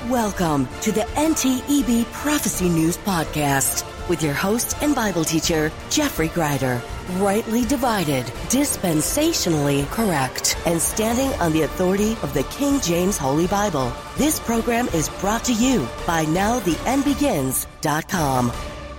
Welcome to the NTEB Prophecy News Podcast with your host and Bible teacher, Jeffrey Greider. Rightly divided, dispensationally correct, and standing on the authority of the King James Holy Bible. This program is brought to you by NowTheEndBegins.com.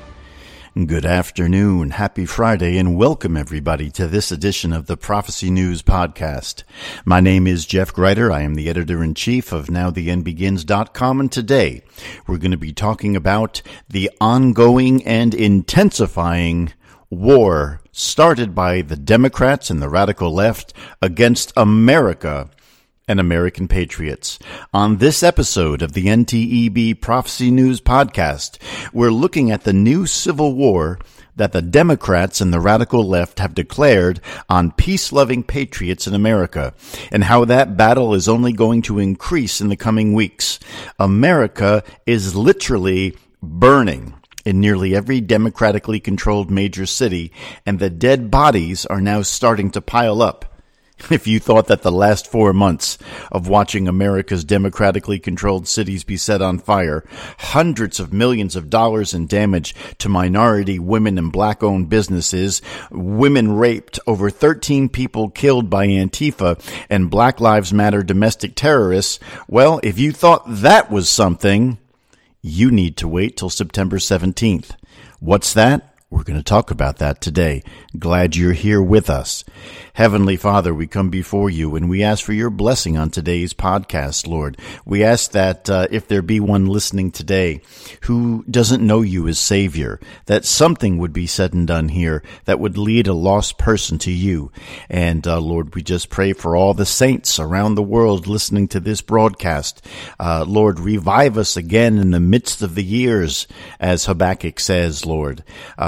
Good afternoon, happy Friday, and welcome everybody to this edition of the Prophecy News Podcast. My name is Jeff Greider. I am the editor-in-chief of NowTheEndBegins.com, and today we're going to be talking about the ongoing and intensifying war started by the Democrats and the radical left against America and American patriots. On this episode of the NTEB Prophecy News Podcast, we're looking at the new civil war that the Democrats and the radical left have declared on peace-loving patriots in America, and how that battle is only going to increase in the coming weeks. America is literally burning in nearly every democratically controlled major city, and the dead bodies are now starting to pile up. If you thought that the last 4 months of watching America's democratically controlled cities be set on fire, hundreds of millions of dollars in damage to minority, women, and black-owned businesses, women raped, over 13 people killed by Antifa, and Black Lives Matter domestic terrorists, well, if you thought that was something, you need to wait till September 17th. What's that? We're going to talk about that today. Glad you're here with us. Heavenly Father, we come before you and we ask for your blessing on today's podcast, Lord. We ask that if there be one listening today who doesn't know you as Savior, that something would be said and done here that would lead a lost person to you. And Lord, we just pray for all the saints around the world listening to this broadcast. Lord, revive us again in the midst of the years, as Habakkuk says, Lord.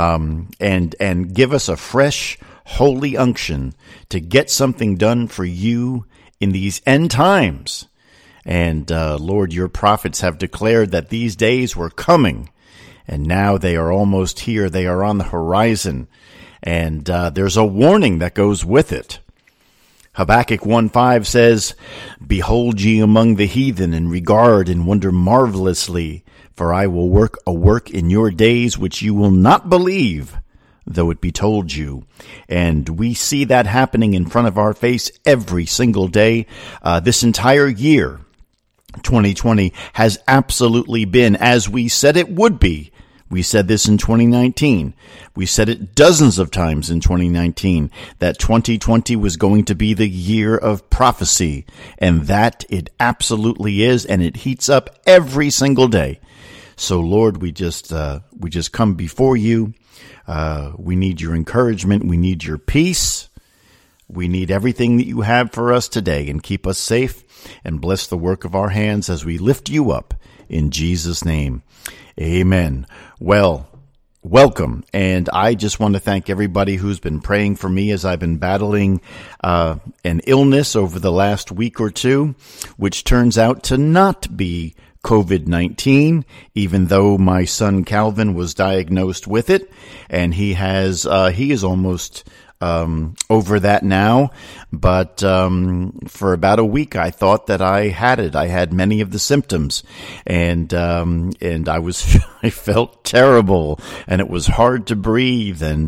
And give us a fresh, holy unction to get something done for you in these end times. And Lord, your prophets have declared that these days were coming, and now they are almost here. They are on the horizon, and there's a warning that goes with it. Habakkuk 1:5 says, "Behold ye among the heathen, and regard and wonder marvelously, for I will work a work in your days which you will not believe, though it be told you." And we see that happening in front of our face every single day. This entire year, 2020, has absolutely been as we said it would be. We said this in 2019. We said it dozens of times in 2019 that 2020 was going to be the year of prophecy, and that it absolutely is, and it heats up every single day. So Lord, we just come before you. We need your encouragement. We need your peace. We need everything that you have for us today, and keep us safe and bless the work of our hands as we lift you up in Jesus' name. Amen. Well, welcome. And I just want to thank everybody who's been praying for me as I've been battling an illness over the last week or two, which turns out to not be COVID-19, even though my son Calvin was diagnosed with it, and he is almost over that now. But for about a week, I thought that I had it. I had many of the symptoms, and I felt terrible, and it was hard to breathe, and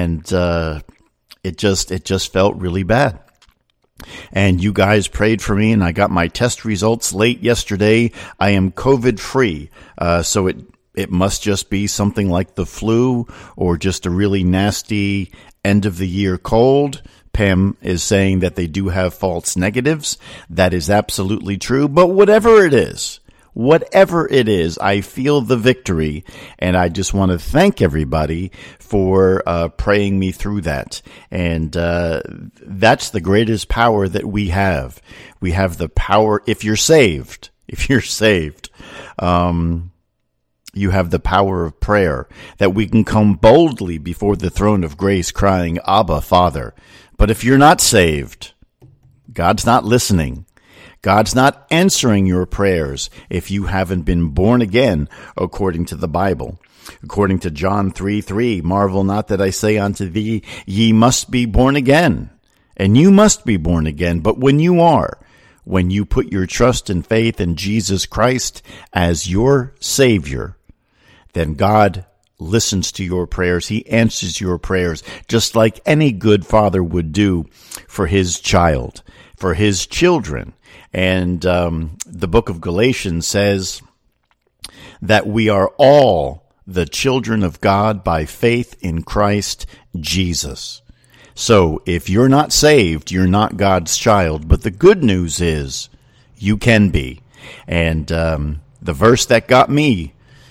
it just felt really bad. And you guys prayed for me, and I got my test results late yesterday. I am COVID-free, so it must just be something like the flu or just a really nasty end-of-the-year cold. Pam is saying that they do have false negatives. That is absolutely true. But whatever it is, I feel the victory, and I just want to thank everybody for praying me through that. And that's the greatest power that we have. We have the power, if you're saved, you have the power of prayer, that we can come boldly before the throne of grace crying, Abba, Father. But if you're not saved, God's not listening. God's not answering your prayers if you haven't been born again, according to the Bible. According to John 3:3, marvel not that I say unto thee, ye must be born again. And you must be born again. But when you are, when you put your trust and faith in Jesus Christ as your Savior, then God listens to your prayers. He answers your prayers just like any good father would do for his child, for his children. And the book of Galatians says that we are all the children of God by faith in Christ Jesus. So if you're not saved, you're not God's child. But the good news is you can be. And the verse that got me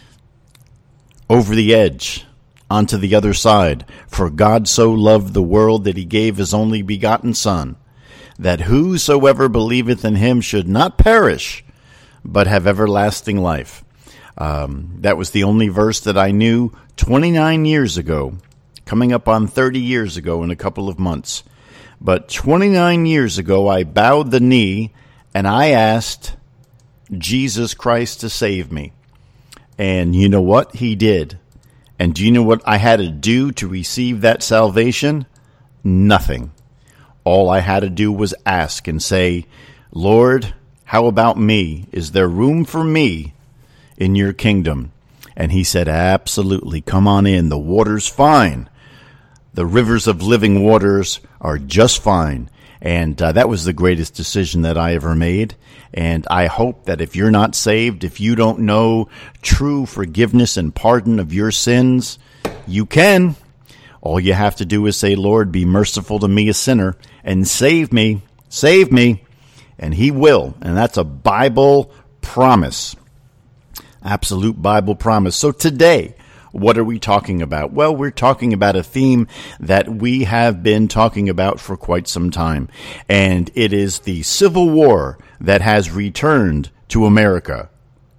over the edge onto the other side, for God so loved the world that he gave his only begotten Son, that whosoever believeth in him should not perish, but have everlasting life. That was the only verse that I knew 29 years ago, coming up on 30 years ago in a couple of months. But 29 years ago, I bowed the knee and I asked Jesus Christ to save me. And you know what? He did. And do you know what I had to do to receive that salvation? Nothing. All I had to do was ask and say, Lord, how about me? Is there room for me in your kingdom? And he said, absolutely. Come on in. The water's fine. The rivers of living waters are just fine. And that was the greatest decision that I ever made. And I hope that if you're not saved, if you don't know true forgiveness and pardon of your sins, you can. All you have to do is say, Lord, be merciful to me, a sinner, and save me. Save me. And he will. And that's a Bible promise. Absolute Bible promise. So today, what are we talking about? Well, we're talking about a theme that we have been talking about for quite some time, and it is the Civil War that has returned to America.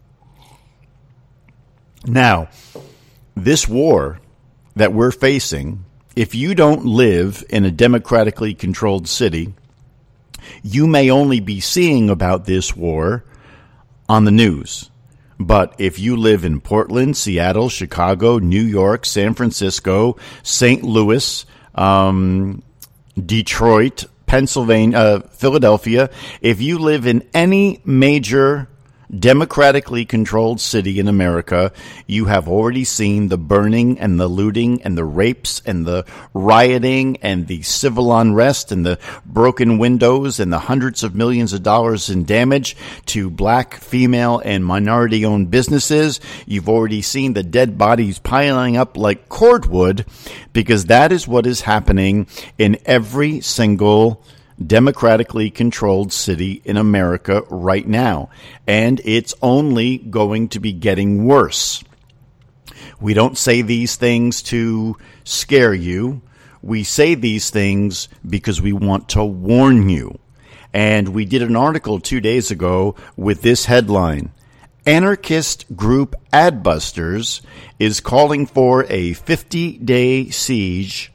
Now, this war that we're facing, if you don't live in a democratically controlled city, you may only be seeing about this war on the news. But if you live in Portland, Seattle, Chicago, New York, San Francisco, St. Louis, Detroit, Pennsylvania, Philadelphia, if you live in any major democratically controlled city in America, you have already seen the burning and the looting and the rapes and the rioting and the civil unrest and the broken windows and the hundreds of millions of dollars in damage to black, female, and minority-owned businesses. You've already seen the dead bodies piling up like cordwood, because that is what is happening in every single democratically controlled city in America right now. And it's only going to be getting worse. We don't say these things to scare you. We say these things because we want to warn you. And we did an article 2 days ago with this headline: Anarchist group Adbusters is calling for a 50-day siege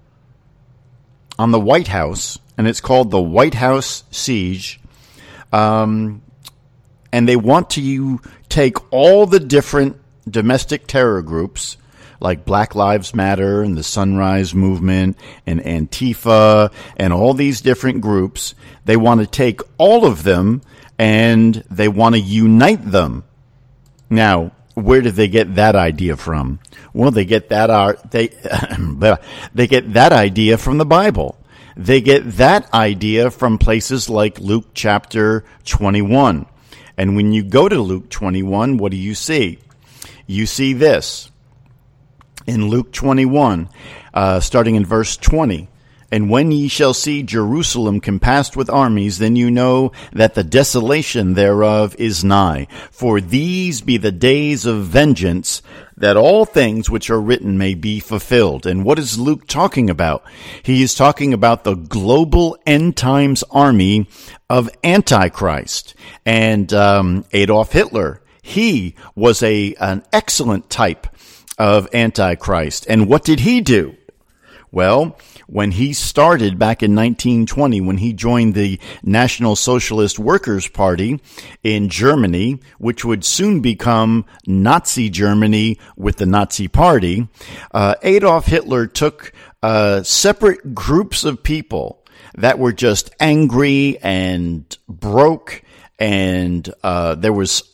on the White House, and it's called the White House Siege. And they want to take all the different domestic terror groups like Black Lives Matter and the Sunrise Movement and Antifa and all these different groups. They want to take all of them and they want to unite them. Now, where did they get that idea from? Well, they get that they get that idea from the Bible. They get that idea from places like Luke chapter 21. And when you go to Luke 21, what do you see? You see this. In Luke 21, starting in verse 20, "And when ye shall see Jerusalem compassed with armies, then you know that the desolation thereof is nigh. For these be the days of vengeance, that all things which are written may be fulfilled." And what is Luke talking about? He is talking about the global end times army of Antichrist. And Adolf Hitler, he was an excellent type of Antichrist. And what did he do? Well, when he started back in 1920, when he joined the National Socialist Workers' Party in Germany, which would soon become Nazi Germany with the Nazi Party, Adolf Hitler took separate groups of people that were just angry and broke, and there was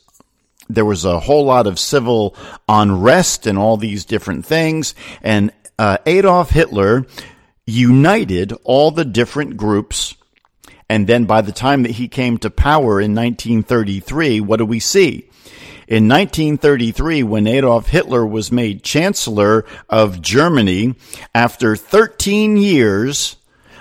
a whole lot of civil unrest and all these different things. And Adolf Hitler united all the different groups. And then by the time that he came to power in 1933, what do we see? In 1933, when Adolf Hitler was made Chancellor of Germany, after 13 years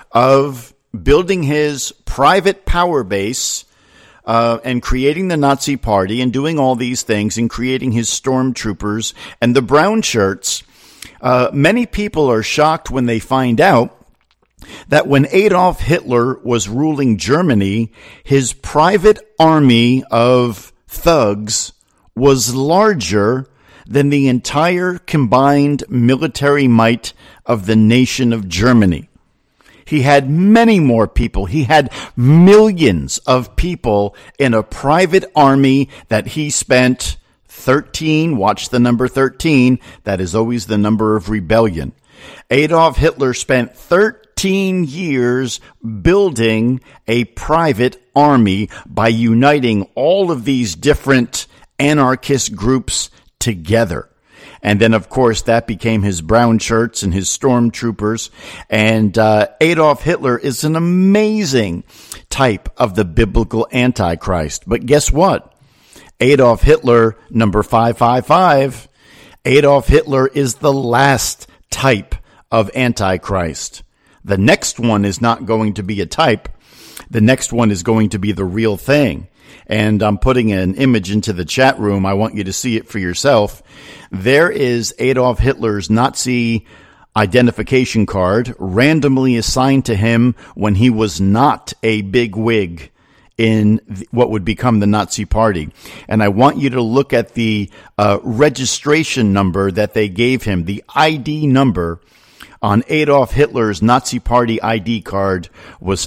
of building his private power base, and creating the Nazi Party and doing all these things and creating his stormtroopers and the brown shirts, many people are shocked when they find out that when Adolf Hitler was ruling Germany, his private army of thugs was larger than the entire combined military might of the nation of Germany. He had many more people. He had millions of people in a private army that he spent 13, watch the number 13, that is always the number of rebellion. Adolf Hitler spent 13 years building a private army by uniting all of these different anarchist groups together. And then, of course, that became his brown shirts and his stormtroopers. And Adolf Hitler is an amazing type of the biblical Antichrist. But guess what? Adolf Hitler, number 555, Adolf Hitler is the last type of Antichrist. The next one is not going to be a type. The next one is going to be the real thing. And I'm putting an image into the chat room. I want you to see it for yourself. There is Adolf Hitler's Nazi identification card randomly assigned to him when he was not a big wig in what would become the Nazi Party. And I want you to look at the registration number that they gave him. The ID number on Adolf Hitler's Nazi Party ID card was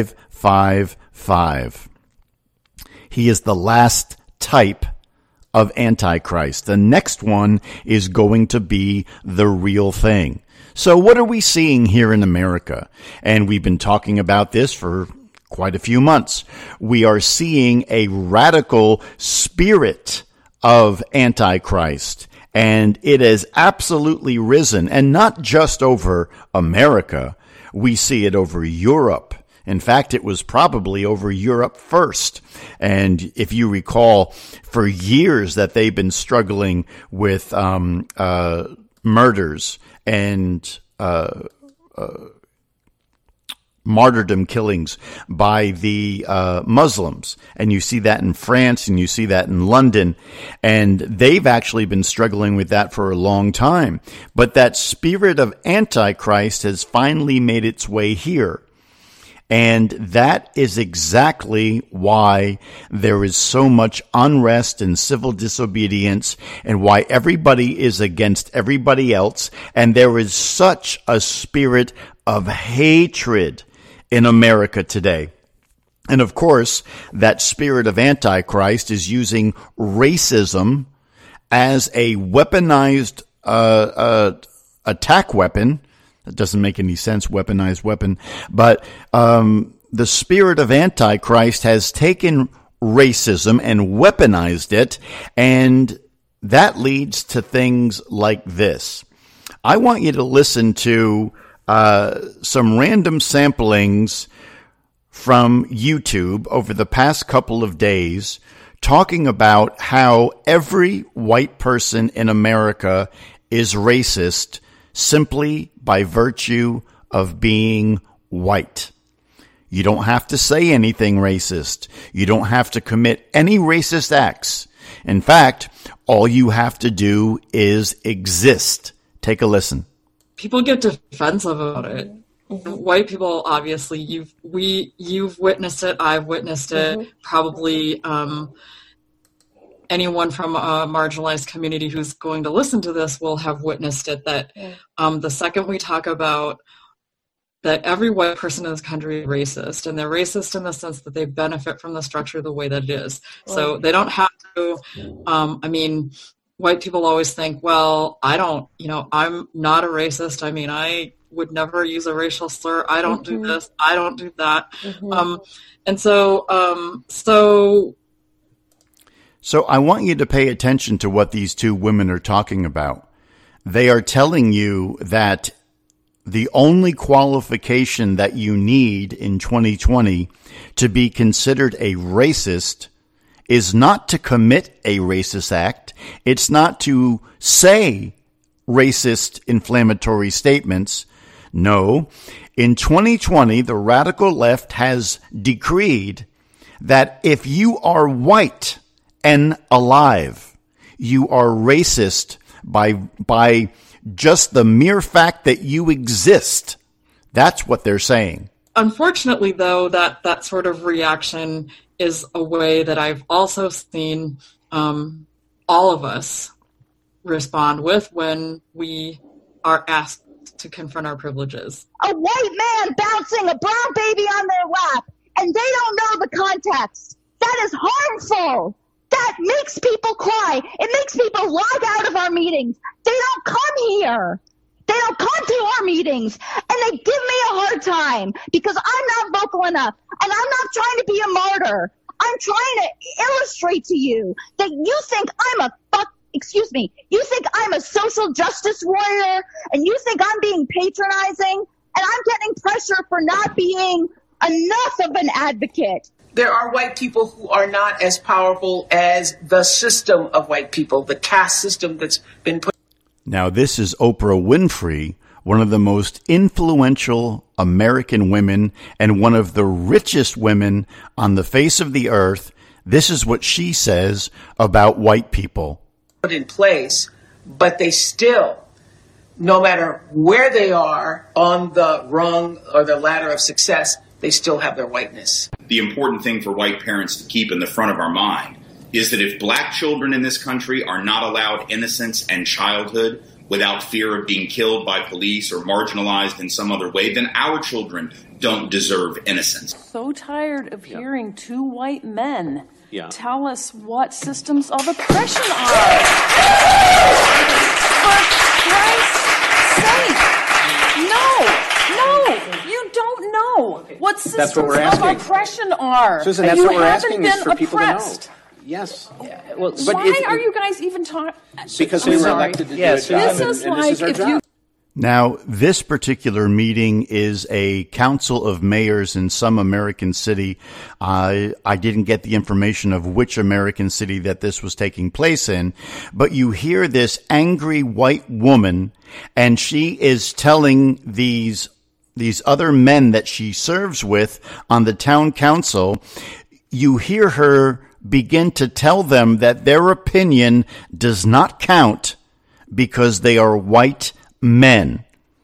555. He is the last type of Antichrist. The next one is going to be the real thing. So what are we seeing here in America? And we've been talking about this for quite a few months. We are seeing a radical spirit of Antichrist, and it has absolutely risen, and not just over America. We see it over Europe. In fact, it was probably over Europe first. And if you recall, for years that they've been struggling with murders and martyrdom killings by the Muslims. And you see that in France and you see that in London. And they've actually been struggling with that for a long time. But that spirit of Antichrist has finally made its way here. And that is exactly why there is so much unrest and civil disobedience, and why everybody is against everybody else. And there is such a spirit of hatred in America today. And of course, that spirit of Antichrist is using racism as a weaponized attack weapon. It doesn't make any sense, weaponized weapon. But the spirit of Antichrist has taken racism and weaponized it, and that leads to things like this. I want you to listen to some random samplings from YouTube over the past couple of days talking about how every white person in America is racist simply by virtue of being white. You don't have to say anything racist. You don't have to commit any racist acts. In fact, all you have to do is exist. Take a listen. People get defensive about it. Mm-hmm. White people, obviously, you've witnessed it. I've witnessed it. Mm-hmm. Probably anyone from a marginalized community who's going to listen to this will have witnessed it, that the second we talk about that every white person in this country is racist, and they're racist in the sense that they benefit from the structure the way that it is. So they don't have to, white people always think, well, I'm not a racist. I mean, I would never use a racial slur. I don't do this. I don't do that. And so I want you to pay attention to what these two women are talking about. They are telling you that the only qualification that you need in 2020 to be considered a racist is not to commit a racist act. It's not to say racist inflammatory statements. No, in 2020, the radical left has decreed that if you are white and alive, you are racist by just the mere fact that you exist. That's what they're saying. Unfortunately, though, that sort of reaction is a way that I've also seen all of us respond with when we are asked to confront our privileges. A white man bouncing a brown baby on their lap, and they don't know the context. That is harmful. That makes people cry. It makes people log out of our meetings. They don't come here. They don't come to our meetings, and they give me a hard time because I'm not vocal enough, and I'm not trying to be a martyr. I'm trying to illustrate to you that you think you think I'm a social justice warrior, and you think I'm being patronizing, and I'm getting pressure for not being enough of an advocate. There are white people who are not as powerful as the system of white people, the caste system that's been put. Now, this is Oprah Winfrey, one of the most influential American women and one of the richest women on the face of the earth. This is what she says about white people. Put in place, but they still, no matter where they are on the rung or the ladder of success, they still have their whiteness. The important thing for white parents to keep in the front of our mind is that if black children in this country are not allowed innocence and childhood without fear of being killed by police or marginalized in some other way, then our children don't deserve innocence. So tired of hearing two white men tell us what systems of oppression are. For Christ's sake, no, you don't know what systems of oppression are. Susan, that's what we're asking is for people to know. Yes. Well, but why are you guys even talking? Because they were elected to do a job, this is our job. Now, this particular meeting is a council of mayors in some American city. I didn't get the information of which American city that this was taking place in, but you hear this angry white woman, and she is telling these other men that she serves with on the town council. You hear her begin to tell them that their opinion does not count because they are white men.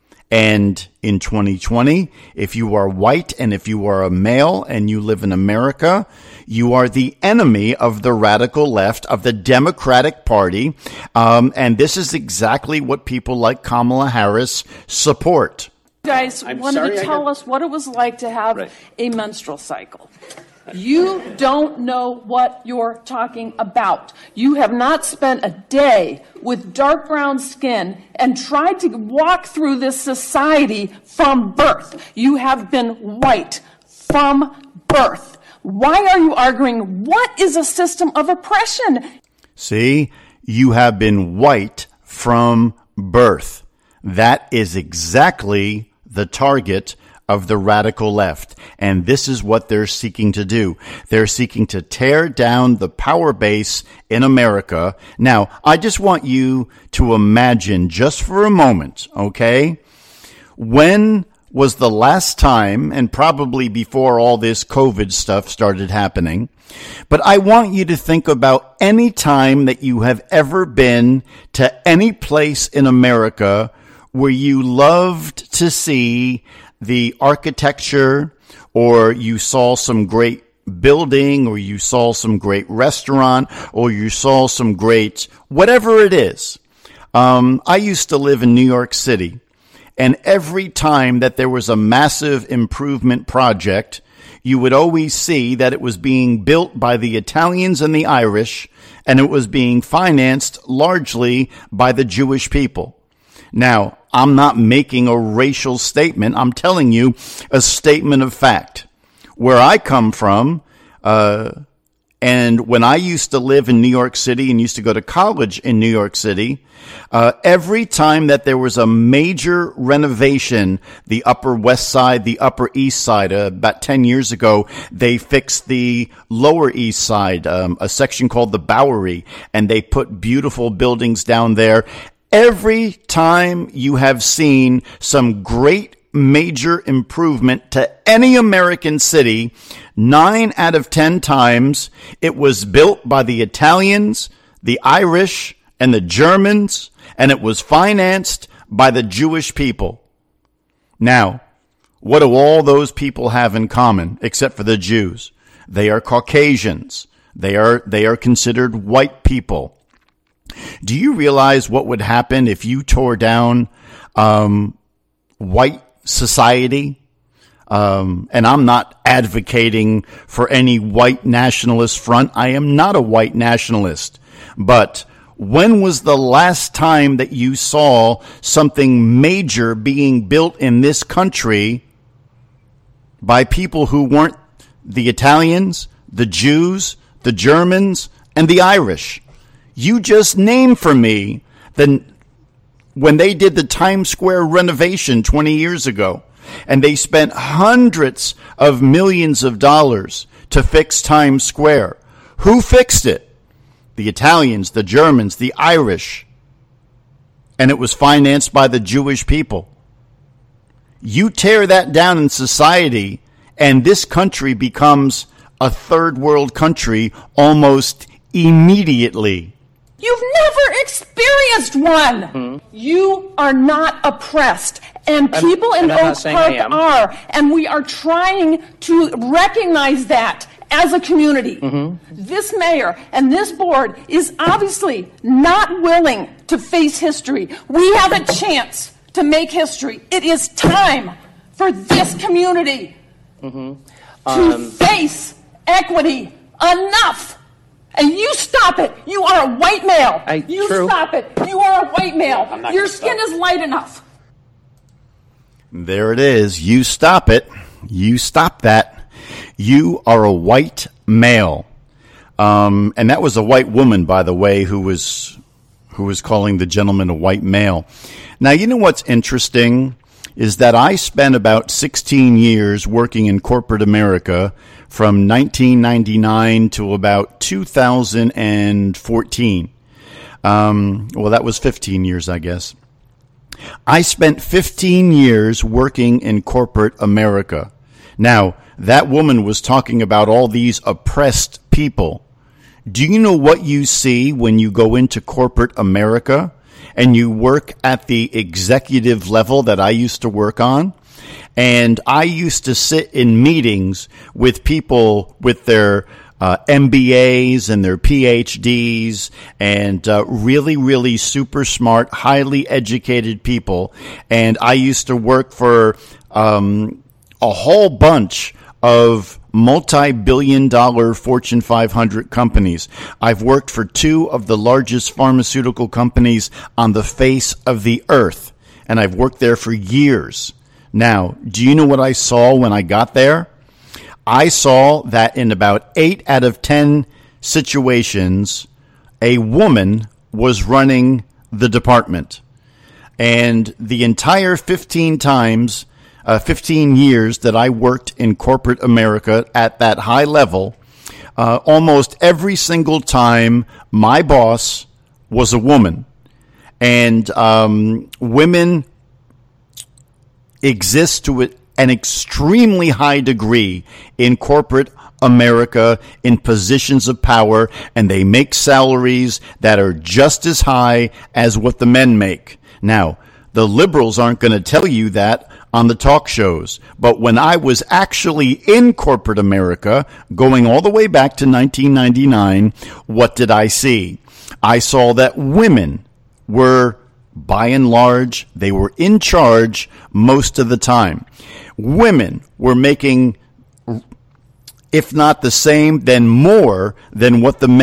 And in 2020, if you are white and if you are a male and you live in America, you are the enemy of the radical left, of the Democratic Party. And this is exactly what people like Kamala Harris support. You guys wanted to tell us what it was like to have a menstrual cycle. You don't know what you're talking about. You have not spent a day with dark brown skin and tried to walk through this society from birth. You have been white from birth. Why are you arguing what is a system of oppression? See, you have been white from birth. That is exactly the target of the radical left. And this is what they're seeking to do. They're seeking to tear down the power base in America. Now, I just want you to imagine just for a moment, okay? When was the last time, and probably before all this COVID stuff started happening, but I want you to think about any time that you have ever been to any place in America where you loved to see the architecture, or you saw some great building, or you saw some great restaurant, or you saw some great whatever it is. I used to live in New York City, and every time that there was a massive improvement project, you would always see that it was being built by the Italians and the Irish, and it was being financed largely by the Jewish people. Now, I'm not making a racial statement. I'm telling you a statement of fact. Where I come from, and when I used to live in New York City and used to go to college in New York City, every time that there was a major renovation, the Upper West Side, the Upper East Side, about 10 years ago, they fixed the Lower East Side, a section called the Bowery, and they put beautiful buildings down there. Every time you have seen some great major improvement to any American city, 9 out of 10 times it was built by the Italians, the Irish, and the Germans, and it was financed by the Jewish people. Now, what do all those people have in common except for the Jews? They are Caucasians. They are considered white people. Do you realize what would happen if you tore down white society? And I'm not advocating for any white nationalist front. I am not a white nationalist. But when was the last time that you saw something major being built in this country by people who weren't the Italians, the Jews, the Germans, and the Irish? You just named for me when they did the Times Square renovation 20 years ago, and they spent hundreds of millions of dollars to fix Times Square. Who fixed it? The Italians, the Germans, the Irish. And it was financed by the Jewish people. You tear that down in society, and this country becomes a third world country almost immediately. You've never experienced one. Mm-hmm. You are not oppressed, and people in Oak Park are, and we are trying to recognize that as a community. Mm-hmm. This mayor and this board is obviously not willing to face history. We have a chance to make history. It is time for this community to face equity. Enough. And you stop it. You are a white male. Stop it. You are a white male. Your skin is light enough. There it is. You stop it. You stop that. You are a white male. And that was a white woman, by the way, who was calling the gentleman a white male. Now, you know what's interesting is that I spent about 16 years working in corporate America from 1999 to about 2014. Well, that was 15 years, I guess. I spent 15 years working in corporate America. Now, that woman was talking about all these oppressed people. Do you know what you see when you go into corporate America and you work at the executive level that I used to work on? And I used to sit in meetings with people with their MBAs and their PhDs and really, really super smart, highly educated people. And I used to work for a whole bunch of multi-billion-dollar Fortune 500 companies. I've worked for 2 of the largest pharmaceutical companies on the face of the earth, and I've worked there for years. Now, do you know what I saw when I got there? I saw that in about 8 out of 10 situations, a woman was running the department. And the entire 15 years that I worked in corporate America at that high level, almost every single time my boss was a woman. And women exist to an extremely high degree in corporate America in positions of power, and they make salaries that are just as high as what the men make. Now, the liberals aren't going to tell you that on the talk shows. But when I was actually in corporate America, going all the way back to 1999, what did I see? I saw that women were, by and large, they were in charge most of the time. Women were making, if not the same, then more than what the men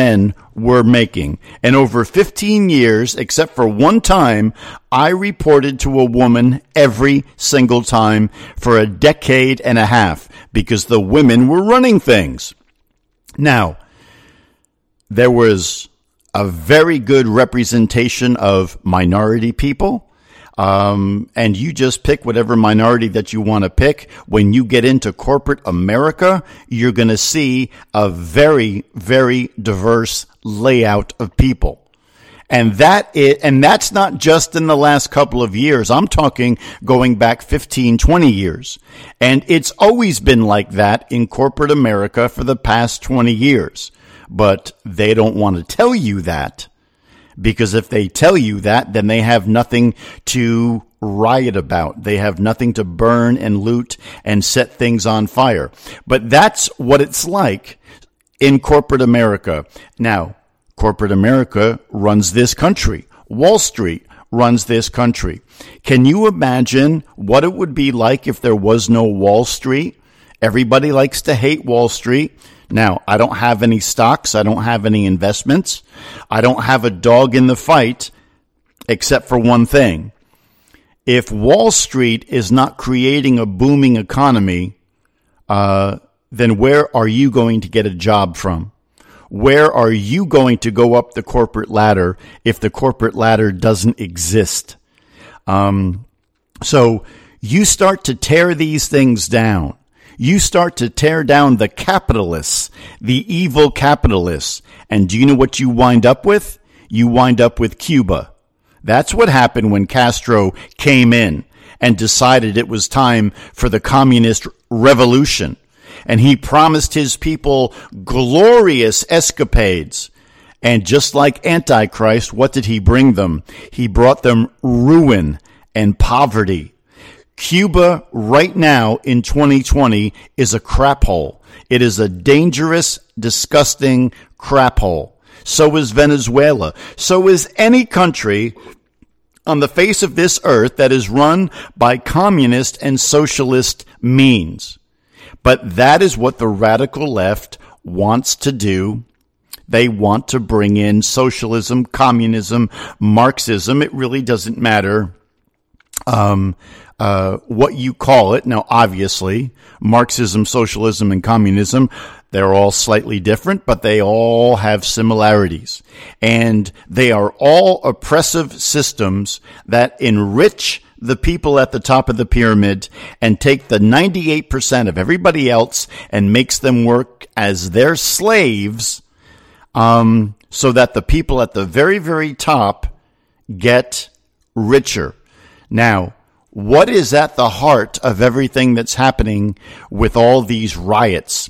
were making. And over 15 years, except for one time, I reported to a woman every single time for a decade and a half because the women were running things. Now, there was a very good representation of minority people. And you just pick whatever minority that you want to pick. When you get into corporate America, you're going to see a very, very diverse layout of people. And that's not just in the last couple of years. I'm talking going back 15, 20 years. And it's always been like that in corporate America for the past 20 years. But they don't want to tell you that. Because if they tell you that, then they have nothing to riot about. They have nothing to burn and loot and set things on fire. But that's what it's like in corporate America. Now, corporate America runs this country. Wall Street runs this country. Can you imagine what it would be like if there was no Wall Street? Everybody likes to hate Wall Street. Now, I don't have any stocks. I don't have any investments. I don't have a dog in the fight, except for one thing. If Wall Street is not creating a booming economy, then where are you going to get a job from? Where are you going to go up the corporate ladder if the corporate ladder doesn't exist? So you start to tear these things down. You start to tear down the capitalists, the evil capitalists. And do you know what you wind up with? You wind up with Cuba. That's what happened when Castro came in and decided it was time for the communist revolution. And he promised his people glorious escapades. And just like Antichrist, what did he bring them? He brought them ruin and poverty. Cuba right now in 2020 is a crap hole. It is a dangerous, disgusting crap hole. So is Venezuela. So is any country on the face of this earth that is run by communist and socialist means. But that is what the radical left wants to do. They want to bring in socialism, communism, Marxism. It really doesn't matter what you call it. Now, obviously, Marxism, socialism, and communism, they're all slightly different, but they all have similarities. And they are all oppressive systems that enrich the people at the top of the pyramid and take the 98% of everybody else and makes them work as their slaves, so that the people at the very, very top get richer. Now, what is at the heart of everything that's happening with all these riots?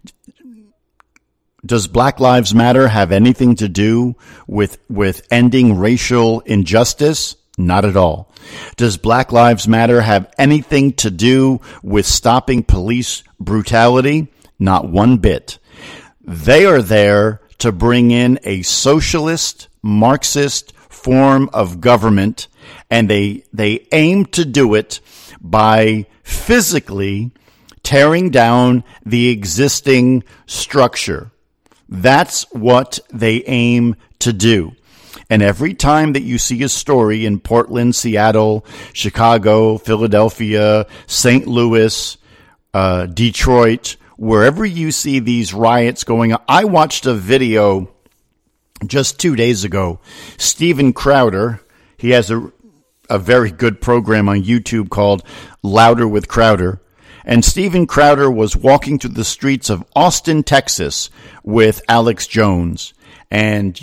Does Black Lives Matter have anything to do with ending racial injustice? Not at all. Does Black Lives Matter have anything to do with stopping police brutality? Not one bit. They are there to bring in a socialist, Marxist form of government, and they aim to do it by physically tearing down the existing structure. That's what they aim to do. And every time that you see a story in Portland, Seattle, Chicago, Philadelphia, St. Louis, Detroit, wherever you see these riots going on, I watched a video just 2 days ago. Steven Crowder, he has a very good program on YouTube called Louder with Crowder. And Steven Crowder was walking through the streets of Austin, Texas with Alex Jones. And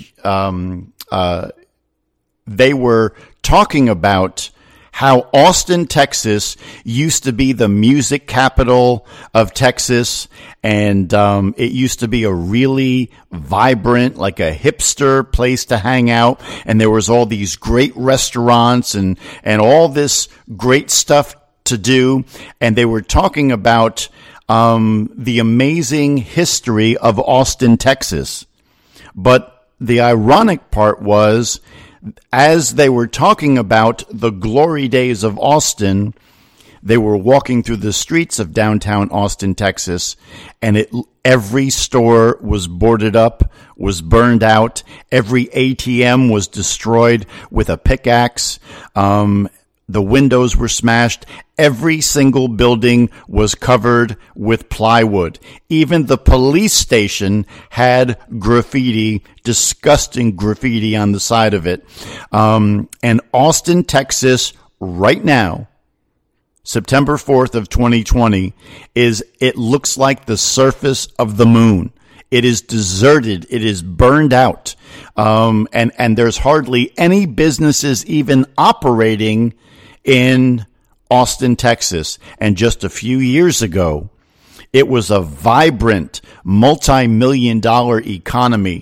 they were talking about how Austin, Texas used to be the music capital of Texas. And it used to be a really vibrant, like a hipster place to hang out. And there was all these great restaurants and all this great stuff to do. And they were talking about the amazing history of Austin, Texas. But the ironic part was, as they were talking about the glory days of Austin, They were walking through the streets of downtown Austin, Texas, and every store was boarded up, was burned out. Every ATM was destroyed with a pickaxe. The windows were smashed. Every single building was covered with plywood. Even the police station had graffiti, disgusting graffiti on the side of it. And Austin, Texas, right now, September 4th of 2020, it looks like the surface of the moon. It is deserted. It is burned out. And there's hardly any businesses even operating in Austin, Texas. And just a few years ago, it was a vibrant, multi-million-dollar economy.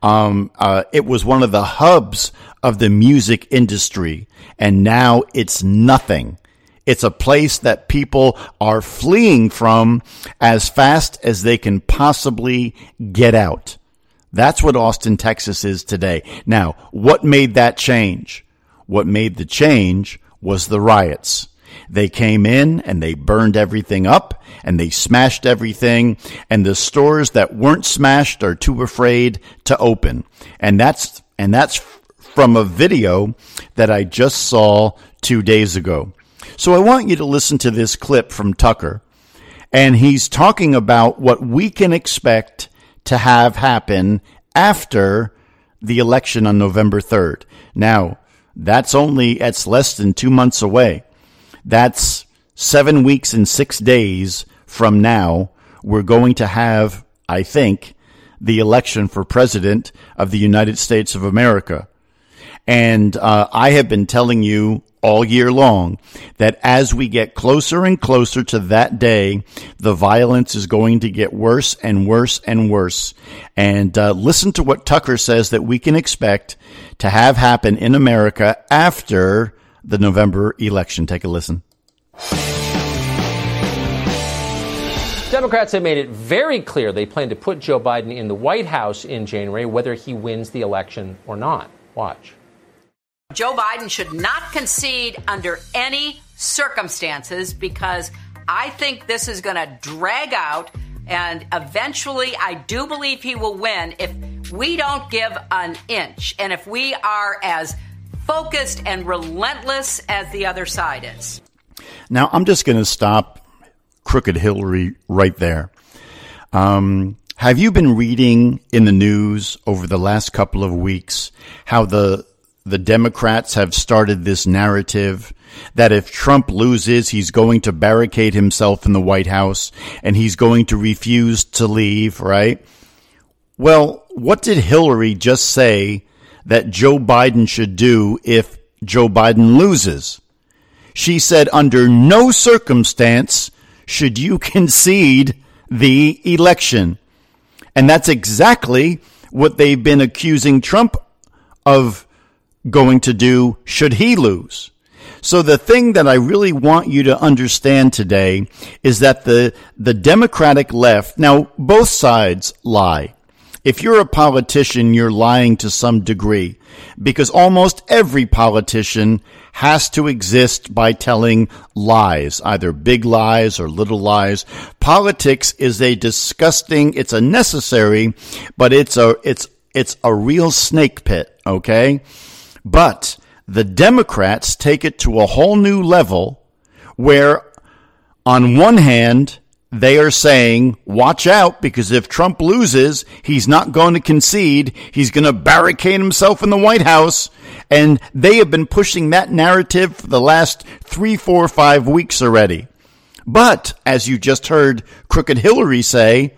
It was one of the hubs of the music industry. And now it's nothing. It's a place that people are fleeing from as fast as they can possibly get out. That's what Austin, Texas is today. Now, what made that change? What made the change was the riots. They came in and they burned everything up and they smashed everything, and the stores that weren't smashed are too afraid to open. And that's from a video that I just saw 2 days ago. So I want you to listen to this clip from Tucker, and he's talking about what we can expect to have happen after the election on November 3rd. Now, that's less than 2 months away. That's 7 weeks and 6 days from now. We're going to have, I think, the election for president of the United States of America. And I have been telling you all year long that as we get closer and closer to that day, the violence is going to get worse and worse and worse. And listen to what Tucker says that we can expect to have happen in America after the November election. Take a listen. Democrats have made it very clear they plan to put Joe Biden in the White House in January, whether he wins the election or not. Watch. Joe Biden should not concede under any circumstances, because I think this is going to drag out, and eventually I do believe he will win if we don't give an inch and if we are as focused and relentless as the other side is. Now, I'm just going to stop Crooked Hillary right there. Have you been reading in the news over the last couple of weeks how the Democrats have started this narrative that if Trump loses, he's going to barricade himself in the White House and he's going to refuse to leave, right? Well, what did Hillary just say that Joe Biden should do if Joe Biden loses? She said, under no circumstance should you concede the election. And that's exactly what they've been accusing Trump of going to do should he lose. So the thing that I really want you to understand today is that the Democratic left, now both sides lie. If you're a politician, you're lying to some degree, because almost every politician has to exist by telling lies, either big lies or little lies. Politics is it's a necessary, but it's a real snake pit, okay? But the Democrats take it to a whole new level where, on one hand, they are saying, watch out, because if Trump loses, he's not going to concede. He's going to barricade himself in the White House. And they have been pushing that narrative for the last 3, 4, 5 weeks already. But, as you just heard Crooked Hillary say,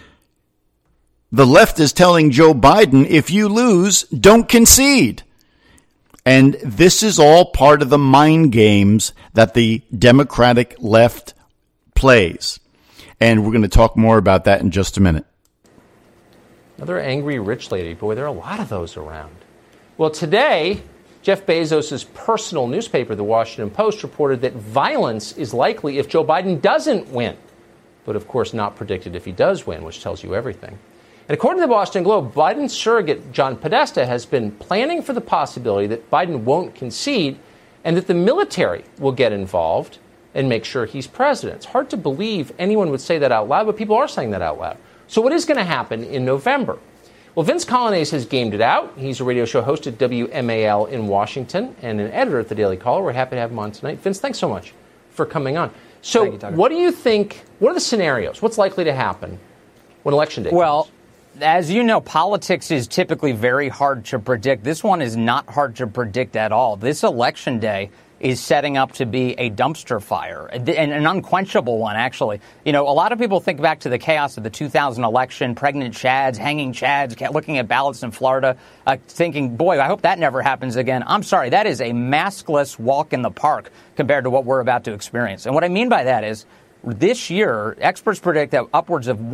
the left is telling Joe Biden, if you lose, don't concede. And this is all part of the mind games that the Democratic left plays. And we're going to talk more about that in just a minute. Another angry rich lady. Boy, there are a lot of those around. Well, today, Jeff Bezos' personal newspaper, The Washington Post, reported that violence is likely if Joe Biden doesn't win. But, of course, not predicted if he does win, which tells you everything. And according to the Boston Globe, Biden's surrogate, John Podesta, has been planning for the possibility that Biden won't concede and that the military will get involved and make sure he's president. It's hard to believe anyone would say that out loud, but people are saying that out loud. So what is going to happen in November? Well, Vince Coglianese has gamed it out. He's a radio show host at WMAL in Washington and an editor at the Daily Caller. We're happy to have him on tonight. Vince, thanks so much for coming on. So what do you think, what are the scenarios? What's likely to happen when Election Day comes? Well, as you know, politics is typically very hard to predict. This one is not hard to predict at all. This Election Day is setting up to be a dumpster fire, and an unquenchable one, actually. You know, a lot of people think back to the chaos of the 2000 election, pregnant chads, hanging chads, looking at ballots in Florida, thinking, boy, I hope that never happens again. I'm sorry, that is a maskless walk in the park compared to what we're about to experience. And what I mean by that is, this year, experts predict that upwards of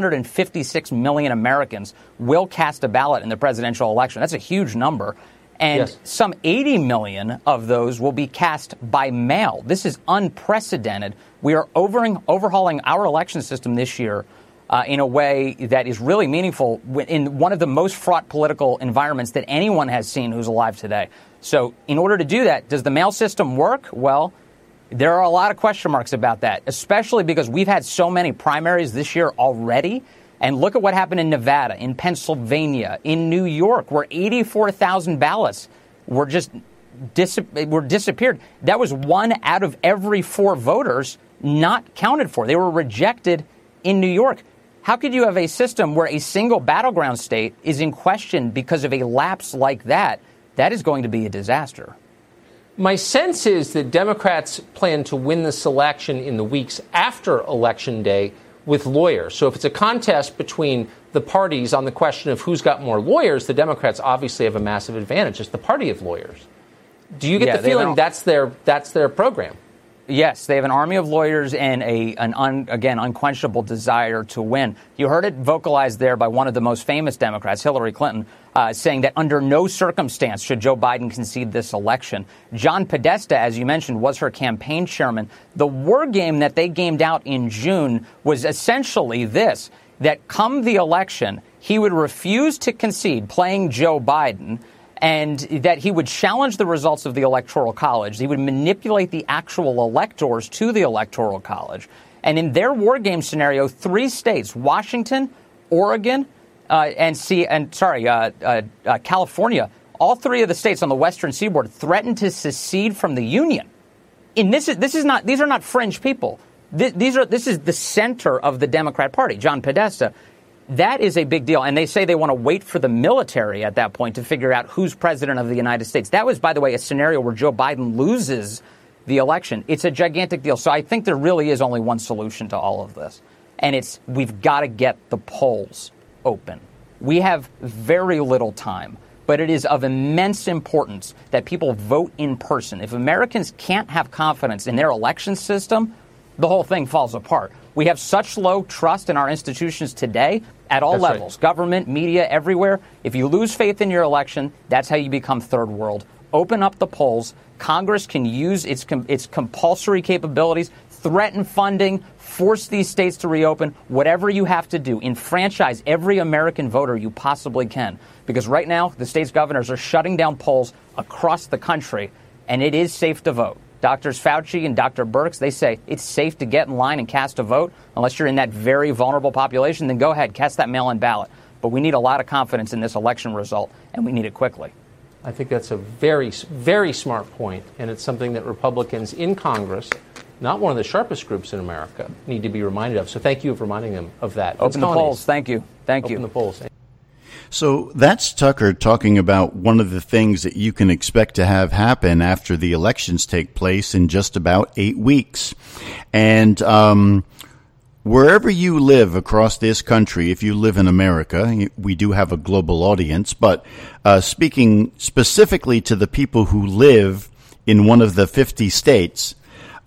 156 million Americans will cast a ballot in the presidential election. That's a huge number. And some 80 million of those will be cast by mail. This is unprecedented. We are overhauling our election system this year in a way that is really meaningful in one of the most fraught political environments that anyone has seen who's alive today. So in order to do that, does the mail system work? Well, there are a lot of question marks about that, especially because we've had so many primaries this year already. And look at what happened in Nevada, in Pennsylvania, in New York, where 84,000 ballots were just disappeared. That was 1 out of every 4 voters not counted for. They were rejected in New York. How could you have a system where a single battleground state is in question because of a lapse like that? That is going to be a disaster. My sense is that Democrats plan to win this election in the weeks after Election Day with lawyers. So if it's a contest between the parties on the question of who's got more lawyers, the Democrats obviously have a massive advantage. It's the party of lawyers. Do you get the feeling that's their program? Yes, they have an army of lawyers and an unquenchable desire to win. You heard it vocalized there by one of the most famous Democrats, Hillary Clinton, saying that under no circumstance should Joe Biden concede this election. John Podesta, as you mentioned, was her campaign chairman. The war game that they gamed out in June was essentially this, that come the election, he would refuse to concede, playing Joe Biden, and that he would challenge the results of the Electoral College. He would manipulate the actual electors to the Electoral College. And in their war game scenario, 3 states, Washington, Oregon, California, all 3 of the states on the Western Seaboard threatened to secede from the Union. And these are not fringe people. This is the center of the Democrat Party, John Podesta. That is a big deal. And they say they want to wait for the military at that point to figure out who's president of the United States. That was, by the way, a scenario where Joe Biden loses the election. It's a gigantic deal. So I think there really is only one solution to all of this. And it's we've got to get the polls open. We have very little time, but it is of immense importance that people vote in person. If Americans can't have confidence in their election system, the whole thing falls apart. We have such low trust in our institutions today at all levels, right. Government, media, everywhere. If you lose faith in your election, that's how you become third world. Open up the polls. Congress can use its compulsory capabilities, threaten funding, force these states to reopen, whatever you have to do. Enfranchise every American voter you possibly can. Because right now, the state's governors are shutting down polls across the country, and it is safe to vote. Doctors Fauci and Dr. Birx, they say it's safe to get in line and cast a vote. Unless you're in that very vulnerable population, then go ahead, cast that mail-in ballot. But we need a lot of confidence in this election result, and we need it quickly. I think that's a very, very smart point, and it's something that Republicans in Congress, not one of the sharpest groups in America, need to be reminded of. So thank you for reminding them of that. Open the polls. Thank you. Open the polls. So that's Tucker talking about one of the things that you can expect to have happen after the elections take place in just about 8 weeks. And wherever you live across this country, if you live in America, we do have a global audience, but speaking specifically to the people who live in one of the 50 states,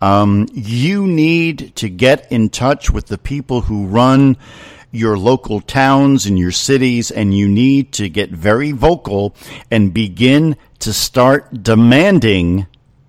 you need to get in touch with the people who run your local towns and your cities, and you need to get very vocal and begin to start demanding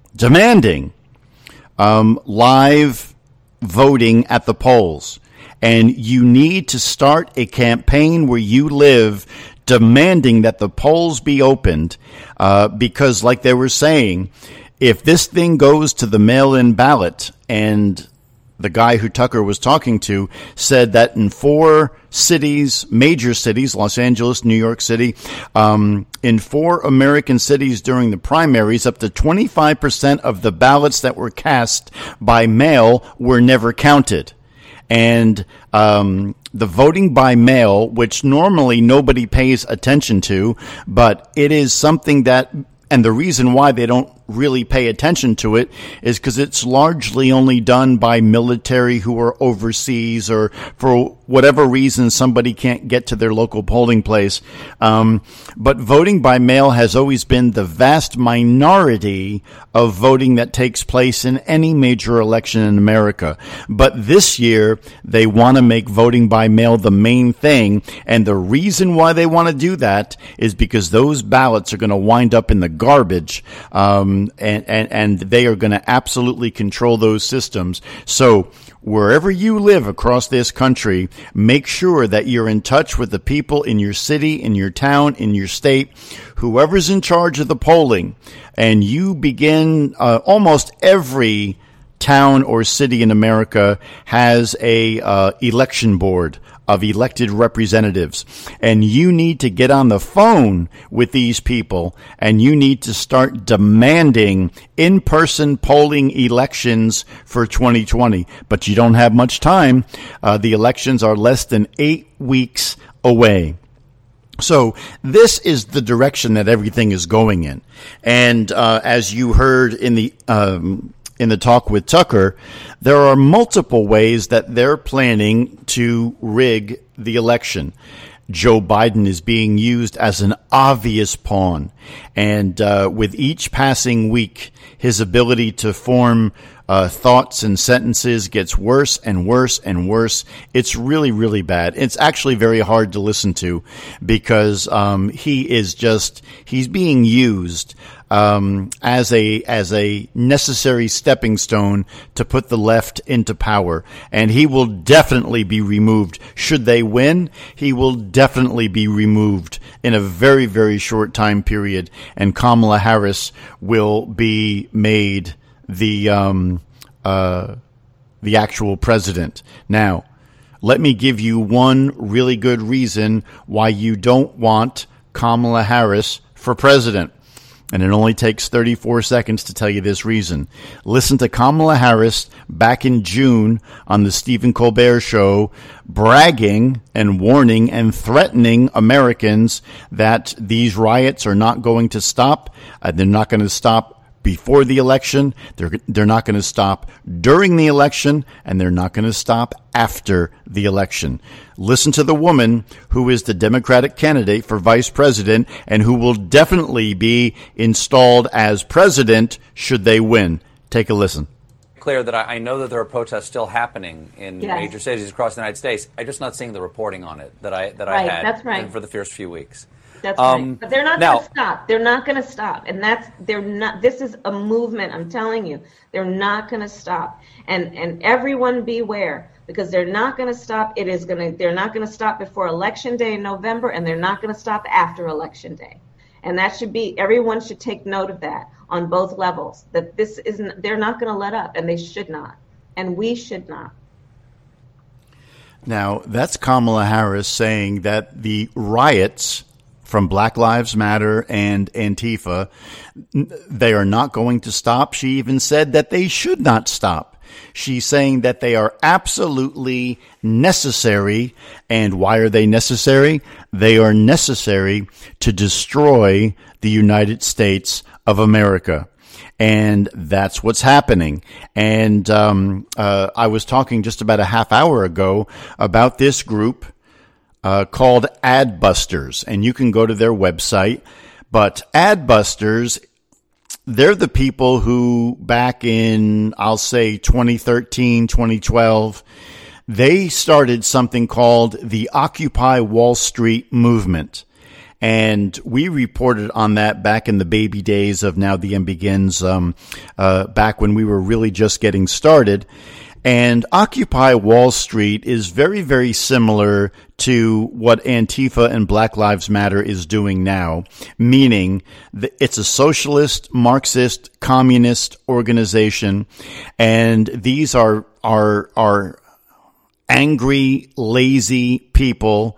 live voting at the polls. And you need to start a campaign where you live demanding that the polls be opened, because like they were saying, if this thing goes to the mail-in ballot, and the guy who Tucker was talking to said that in 4 cities, major cities, Los Angeles, New York City, in 4 American cities during the primaries, up to 25% of the ballots that were cast by mail were never counted. And the voting by mail, which normally nobody pays attention to, but it is something that, and the reason why they don't really pay attention to it is because it's largely only done by military who are overseas, or for whatever reason somebody can't get to their local polling place. But voting by mail has always been the vast minority of voting that takes place in any major election in America. But this year they want to make voting by mail the main thing, and the reason why they want to do that is because those ballots are going to wind up in the garbage. And they are going to absolutely control those systems. So wherever you live across this country, make sure that you're in touch with the people in your city, in your town, in your state, whoever's in charge of the polling. And you begin, almost every town or city in America has a election board of elected representatives, and you need to get on the phone with these people, and you need to start demanding in-person polling elections for 2020. But you don't have much time. The elections are less than 8 weeks away. So this is the direction that everything is going in. And as you heard in the talk with Tucker, there are multiple ways that they're planning to rig the election. Joe Biden is being used as an obvious pawn. And with each passing week, his ability to form thoughts and sentences gets worse and worse and worse. It's really, really bad. It's actually very hard to listen to because he's being used as a necessary stepping stone to put the left into power. And he will definitely be removed. Should they win, he will definitely be removed in a very, very short time period. And Kamala Harris will be made the actual president. Now, let me give you one really good reason why you don't want Kamala Harris for president. And it only takes 34 seconds to tell you this reason. Listen to Kamala Harris back in June on the Stephen Colbert Show, bragging and warning and threatening Americans that these riots are not going to stop. They're not going to stop before the election, they're not going to stop during the election, and they're not going to stop after the election. Listen to the woman who is the Democratic candidate for vice president and who will definitely be installed as president should they win. Take a listen. Clear that I know that there are protests still happening in major cities across the United States. I'm just not seeing the reporting on it that I had for the first few weeks. That's right. But they're not going to stop. They're not going to stop. And they're not, this is a movement, I'm telling you. They're not going to stop. And everyone beware, because they're not going to stop. They're not going to stop before Election Day in November, and they're not going to stop after Election Day. And everyone should take note of that on both levels, that they're not going to let up, and they should not. And we should not. Now, that's Kamala Harris saying that the riots from Black Lives Matter and Antifa, they are not going to stop. She even said that they should not stop. She's saying that they are absolutely necessary. And why are they necessary? They are necessary to destroy the United States of America. And that's what's happening. And I was talking just about a half hour ago about this group called Adbusters, and you can go to their website. But Adbusters, they're the people who back in, I'll say 2013, 2012, they started something called the Occupy Wall Street movement. And we reported on that back in the baby days of Now the End Begins, back when we were really just getting started. And Occupy Wall Street is very, very similar to what Antifa and Black Lives Matter is doing now, meaning that it's a socialist, Marxist, communist organization, and these are angry, lazy people,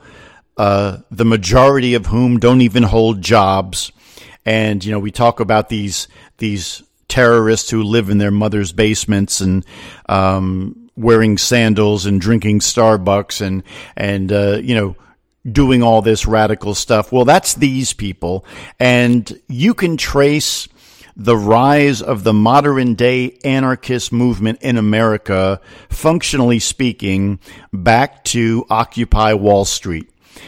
the majority of whom don't even hold jobs. And, we talk about these terrorists who live in their mother's basements and wearing sandals and drinking Starbucks and doing all this radical stuff. Well, that's these people. And you can trace the rise of the modern day anarchist movement in America, functionally speaking, back to Occupy Wall Street.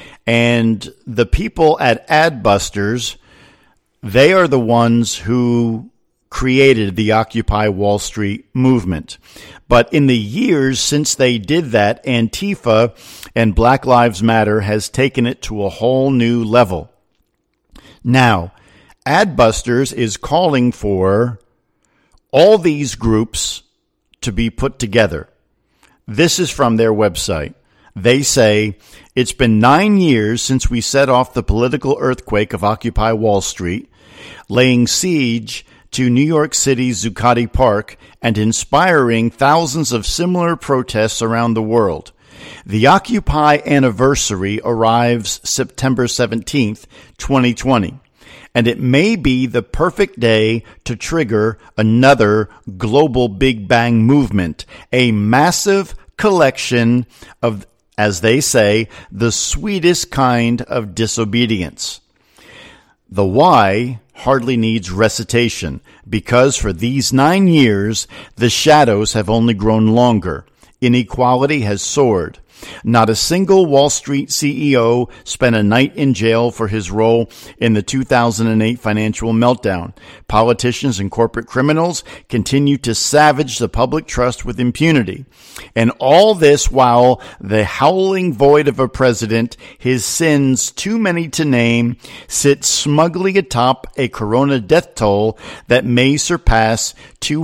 And the people at Adbusters, they are the ones who created the Occupy Wall Street movement. But in the years since they did that, Antifa and Black Lives Matter has taken it to a whole new level. Now, Adbusters is calling for all these groups to be put together. This is from their website. They say, it's been 9 years since we set off the political earthquake of Occupy Wall Street, laying siege to New York City's Zuccotti Park and inspiring thousands of similar protests around the world. The Occupy anniversary arrives September 17th, 2020, and it may be the perfect day to trigger another global Big Bang movement, a massive collection of, as they say, the sweetest kind of disobedience. The why hardly needs recitation, because for these 9 years, the shadows have only grown longer. Inequality has soared. Not a single Wall Street CEO spent a night in jail for his role in the 2008 financial meltdown. Politicians and corporate criminals continue to savage the public trust with impunity. And all this while the howling void of a president, his sins too many to name, sits smugly atop a corona death toll that may surpass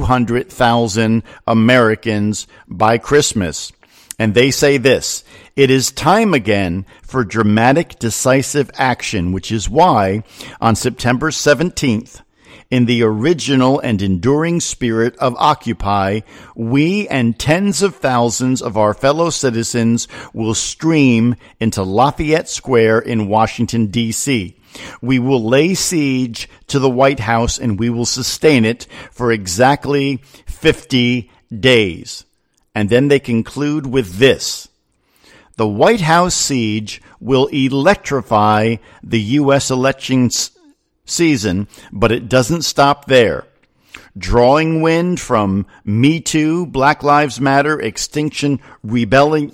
200,000 Americans by Christmas. And they say this, it is time again for dramatic, decisive action, which is why on September 17th, in the original and enduring spirit of Occupy, we and tens of thousands of our fellow citizens will stream into Lafayette Square in Washington, D.C. We will lay siege to the White House and we will sustain it for exactly 50 days. And then they conclude with this. The White House siege will electrify the U.S. elections season, but it doesn't stop there. Drawing wind from Me Too, Black Lives Matter, Extinction Rebellion,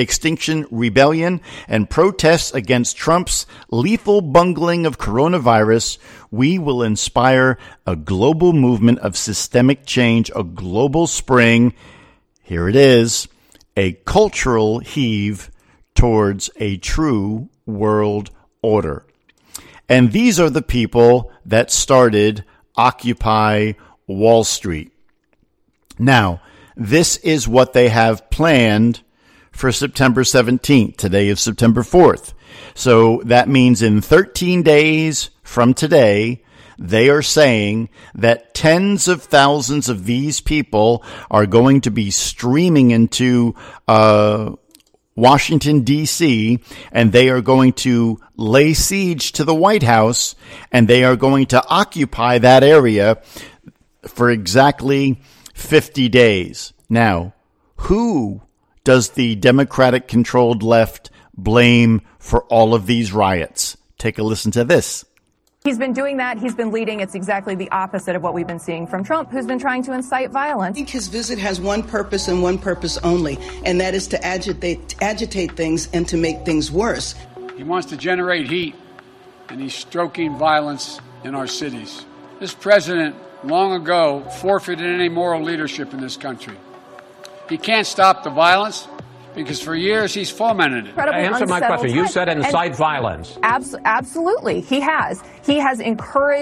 and protests against Trump's lethal bungling of coronavirus, we will inspire a global movement of systemic change, a global spring. Here it is, a cultural heave towards a true world order. And these are the people that started Occupy Wall Street. Now, this is what they have planned for September 17th. Today is September 4th. So that means in 13 days from today, they are saying that tens of thousands of these people are going to be streaming into Washington, D.C., and they are going to lay siege to the White House, and they are going to occupy that area for exactly 50 days. Now, who does the Democratic-controlled left blame for all of these riots? Take a listen to this. He's been doing that. He's been leading. It's exactly the opposite of what we've been seeing from Trump, who's been trying to incite violence. I think his visit has one purpose and one purpose only, and that is to agitate things and to make things worse. He wants to generate heat, and he's stoking violence in our cities. This president long ago forfeited any moral leadership in this country. He can't stop the violence because for years he's fomented it. Answer my question. You said incite violence. Absolutely. He has. He has encouraged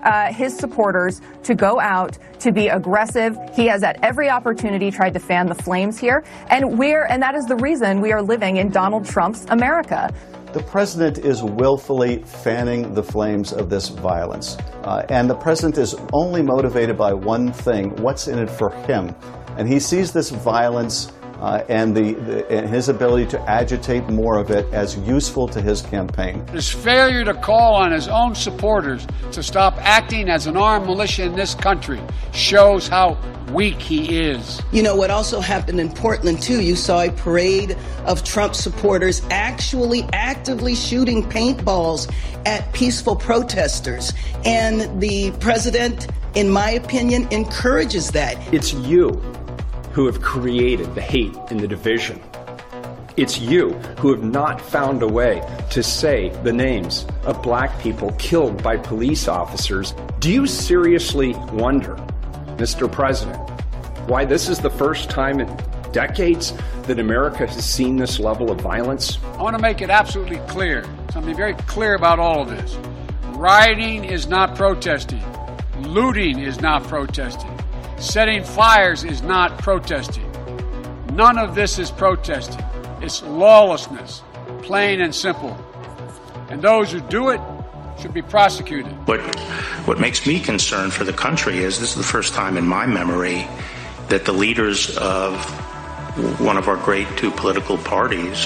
his supporters to go out, to be aggressive. He has at every opportunity tried to fan the flames here. And that is the reason we are living in Donald Trump's America. The president is willfully fanning the flames of this violence. And the president is only motivated by one thing: what's in it for him. And he sees this violence and his ability to agitate more of it as useful to his campaign. His failure to call on his own supporters to stop acting as an armed militia in this country shows how weak he is. You know what also happened in Portland, too? You saw a parade of Trump supporters actually actively shooting paintballs at peaceful protesters. And the president, in my opinion, encourages that. It's you who have created the hate and the division. It's you who have not found a way to say the names of black people killed by police officers. Do you seriously wonder, Mr. President, why this is the first time in decades that America has seen this level of violence? I want to make it absolutely clear, something very clear about all of this. Rioting is not protesting. Looting is not protesting. Setting fires is not protesting. None of this is protesting. It's lawlessness, plain and simple. And those who do it should be prosecuted. What makes me concerned for the country is this is the first time in my memory that the leaders of one of our great two political parties,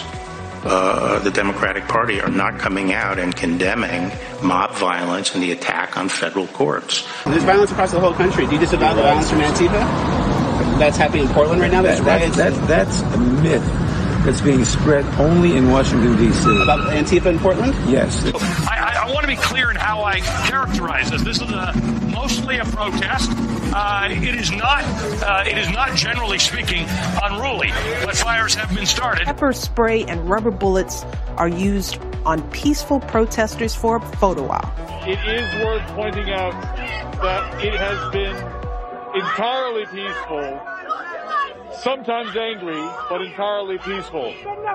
the Democratic Party, are not coming out and condemning mob violence and the attack on federal courts. There's violence across the whole country. Do you disavow the violence from Antifa? That's happening in Portland right now? That's a myth that's being spread only in Washington, D.C. About Antifa in Portland? Yes. I want to be clear in how I characterize this. This is mostly a protest. It is not, generally speaking, unruly, but fires have been started. Pepper spray and rubber bullets are used on peaceful protesters for a photo op. It is worth pointing out that it has been entirely peaceful, sometimes angry, but entirely peaceful.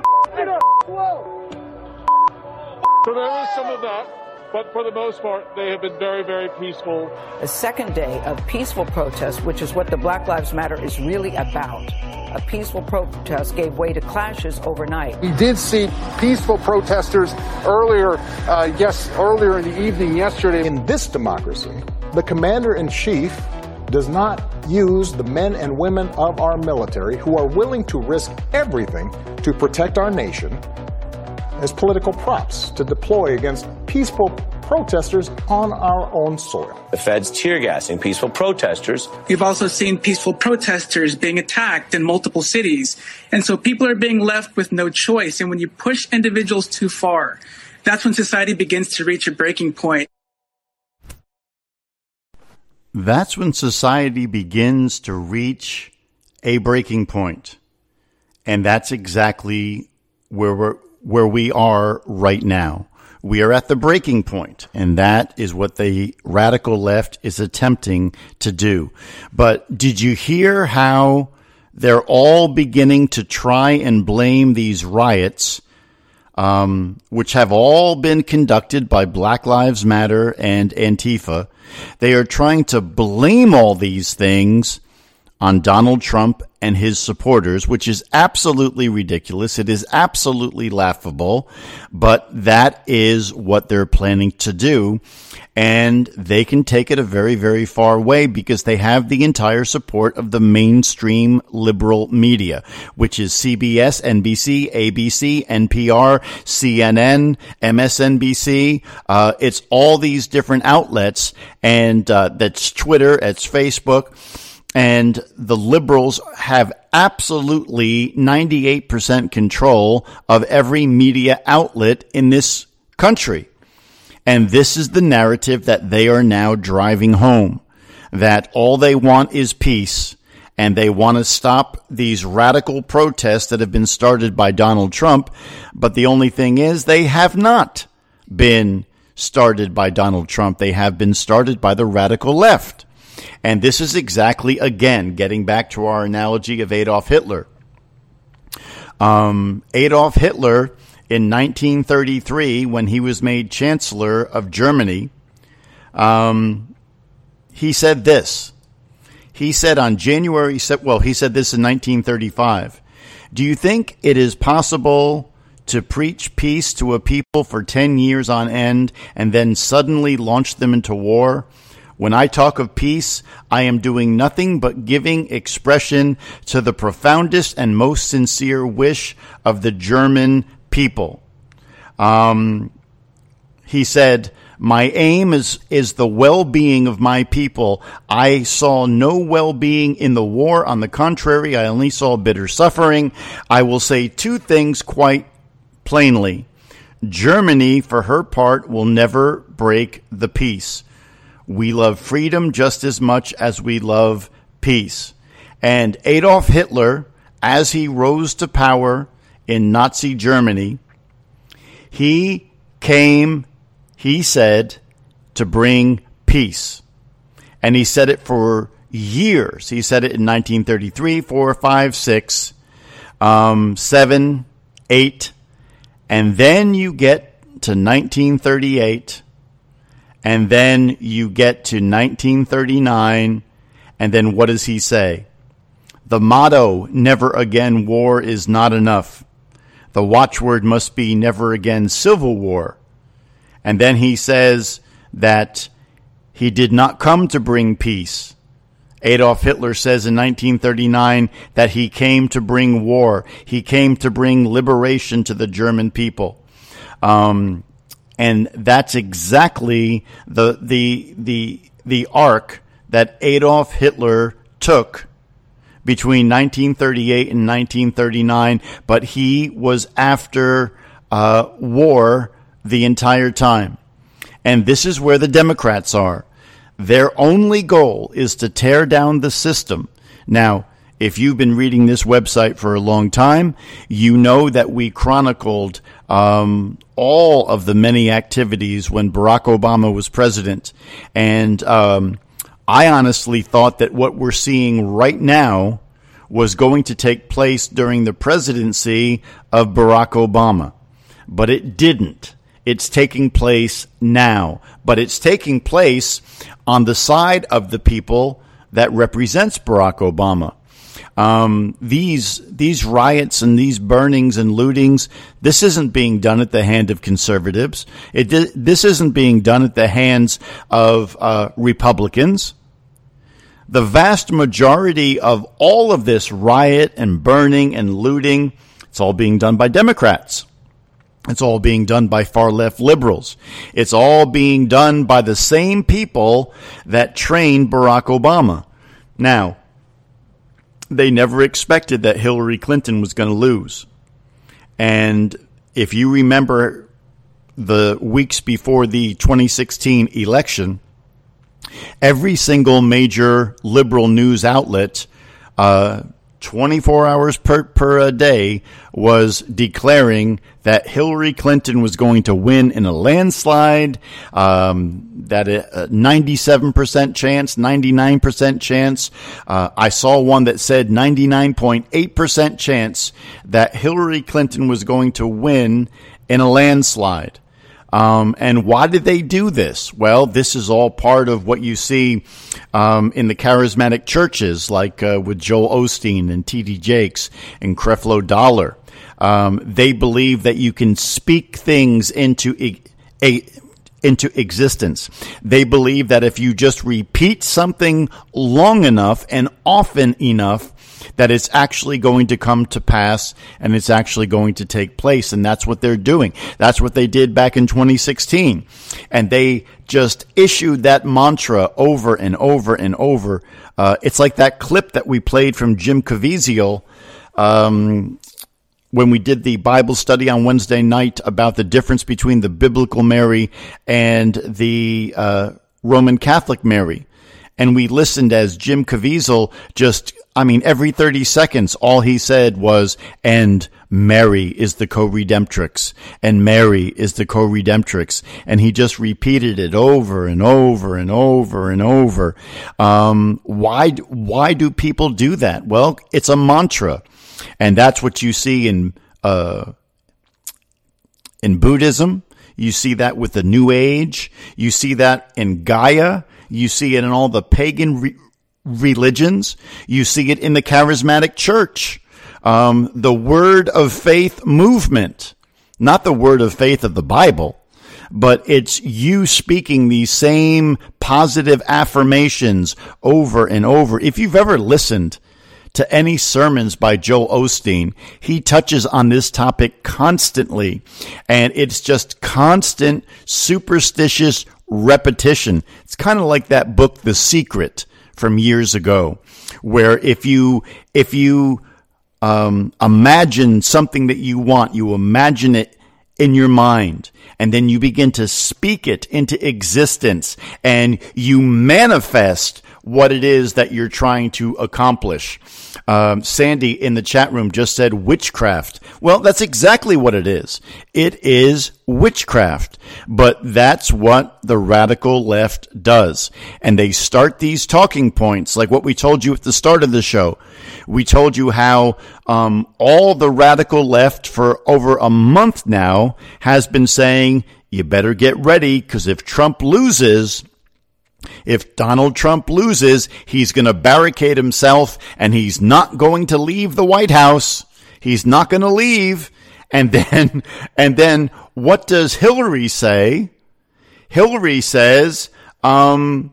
So there is some of that, but for the most part, they have been very, very peaceful. A second day of peaceful protest, which is what the Black Lives Matter is really about. A peaceful protest gave way to clashes overnight. We did see peaceful protesters earlier in the evening yesterday. In this democracy, the commander-in-chief does not use the men and women of our military who are willing to risk everything to protect our nation as political props to deploy against peaceful protesters on our own soil. The Fed's tear gassing peaceful protesters. We've also seen peaceful protesters being attacked in multiple cities. And so people are being left with no choice. And when you push individuals too far, that's when society begins to reach a breaking point. That's when society begins to reach a breaking point. And that's exactly where we are right now. We are at the breaking point, and that is what the radical left is attempting to do. But did you hear how they're all beginning to try and blame these riots, which have all been conducted by Black Lives Matter and Antifa? They are trying to blame all these things on Donald Trump and his supporters, which is absolutely ridiculous. It is absolutely laughable, but that is what they're planning to do. And they can take it a very, very far way because they have the entire support of the mainstream liberal media, which is CBS, NBC, ABC, NPR, CNN, MSNBC. It's all these different outlets, and that's Twitter, it's Facebook. And the liberals have absolutely 98% control of every media outlet in this country. And this is the narrative that they are now driving home, that all they want is peace, and they want to stop these radical protests that have been started by Donald Trump. But the only thing is they have not been started by Donald Trump. They have been started by the radical left. And this is exactly, again, getting back to our analogy of Adolf Hitler. Adolf Hitler, in 1933, when he was made Chancellor of Germany, he said this. He said on January, he said this in 1935. Do you think it is possible to preach peace to a people for 10 years on end and then suddenly launch them into war? When I talk of peace, I am doing nothing but giving expression to the profoundest and most sincere wish of the German people. He said, my aim is the well-being of my people. I saw no well-being in the war. On the contrary, I only saw bitter suffering. I will say two things quite plainly. Germany, for her part, will never break the peace. We love freedom just as much as we love peace. And Adolf Hitler, as he rose to power in Nazi Germany, he came, he said, to bring peace. And he said it for years. He said it in 1933, 4, 5, 6, 7, 8. And then you get to 1938. And then you get to 1939. And then what does he say? The motto, never again war, is not enough. The watchword must be never again civil war. And then he says that he did not come to bring peace. Adolf Hitler says in 1939 that he came to bring war. He came to bring liberation to the German people. And that's exactly the arc that Adolf Hitler took between 1938 and 1939, but he was after war the entire time. And this is where the Democrats are. Their only goal is to tear down the system. Now, if you've been reading this website for a long time, you know that we chronicled all of the many activities when Barack Obama was president. And I honestly thought that what we're seeing right now was going to take place during the presidency of Barack Obama. But it didn't. It's taking place now. But it's taking place on the side of the people that represents Barack Obama. These riots and these burnings and lootings, this isn't being done at the hand of conservatives. This isn't being done at the hands of Republicans. The vast majority of all of this riot and burning and looting, it's all being done by Democrats. It's all being done by far-left liberals. It's all being done by the same people that trained Barack Obama. Now, they never expected that Hillary Clinton was going to lose. And if you remember the weeks before the 2016 election, every single major liberal news outlet 24 hours per day was declaring that Hillary Clinton was going to win in a landslide, that a 97% chance, 99% chance. I saw one that said 99.8% chance that Hillary Clinton was going to win in a landslide. And why did they do this? Well, this is all part of what you see in the charismatic churches, like with Joel Osteen and T.D. Jakes and Creflo Dollar. They believe that you can speak things into existence. They believe that if you just repeat something long enough and often enough, that it's actually going to come to pass and it's actually going to take place. And that's what they're doing. That's what they did back in 2016. And they just issued that mantra over and over and over. It's like that clip that we played from Jim Caviezel when we did the Bible study on Wednesday night about the difference between the biblical Mary and the Roman Catholic Mary. And we listened as Jim Caviezel every 30 seconds, all he said was, and Mary is the co-redemptrix, and Mary is the co-redemptrix. And he just repeated it over and over and over and over. Why do people do that? Well, it's a mantra. And that's what you see in Buddhism. You see that with the New Age. You see that in Gaia. You see it in all the pagan religions. You see it in the charismatic church. The word of faith movement, not the word of faith of the Bible, but it's you speaking these same positive affirmations over and over. If you've ever listened to any sermons by Joel Osteen, he touches on this topic constantly, and it's just constant superstitious repetition. It's kind of like that book, The Secret, from years ago, where if you imagine something that you want, you imagine it in your mind, and then you begin to speak it into existence, and you manifest what it is that you're trying to accomplish. Sandy in the chat room just said witchcraft. Well, that's exactly what it is. It is witchcraft. But that's what the radical left does. And they start these talking points, like what we told you at the start of the show. We told you how all the radical left for over a month now has been saying, you better get ready, because if Donald Trump loses, he's going to barricade himself, and he's not going to leave the White House. He's not going to leave. And then what does Hillary say? Hillary says to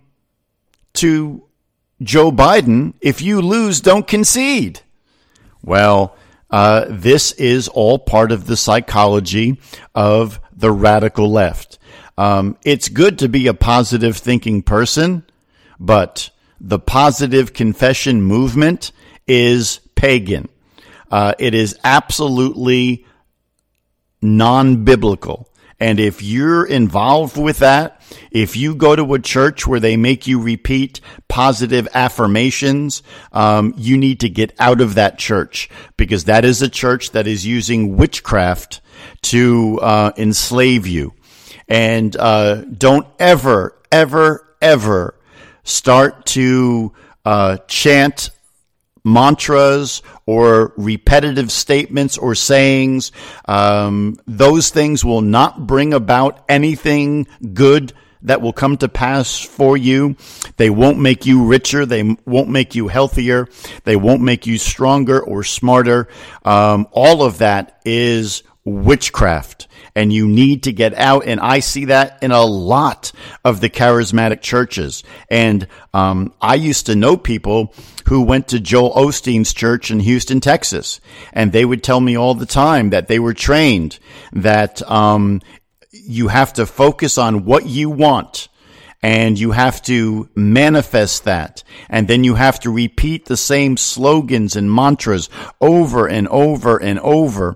Joe Biden, if you lose, don't concede. Well, this is all part of the psychology of the radical left. It's good to be a positive thinking person, but the positive confession movement is pagan. It is absolutely non-biblical. And if you're involved with that, if you go to a church where they make you repeat positive affirmations, you need to get out of that church, because that is a church that is using witchcraft to enslave you. And don't ever, ever, ever start to chant mantras or repetitive statements or sayings. Those things will not bring about anything good that will come to pass for you. They won't make you richer. They won't make you healthier. They won't make you stronger or smarter. All of that is witchcraft. And you need to get out. And I see that in a lot of the charismatic churches. And I used to know people who went to Joel Osteen's church in Houston, Texas. And they would tell me all the time that they were trained that you have to focus on what you want. And you have to manifest that. And then you have to repeat the same slogans and mantras over and over and over.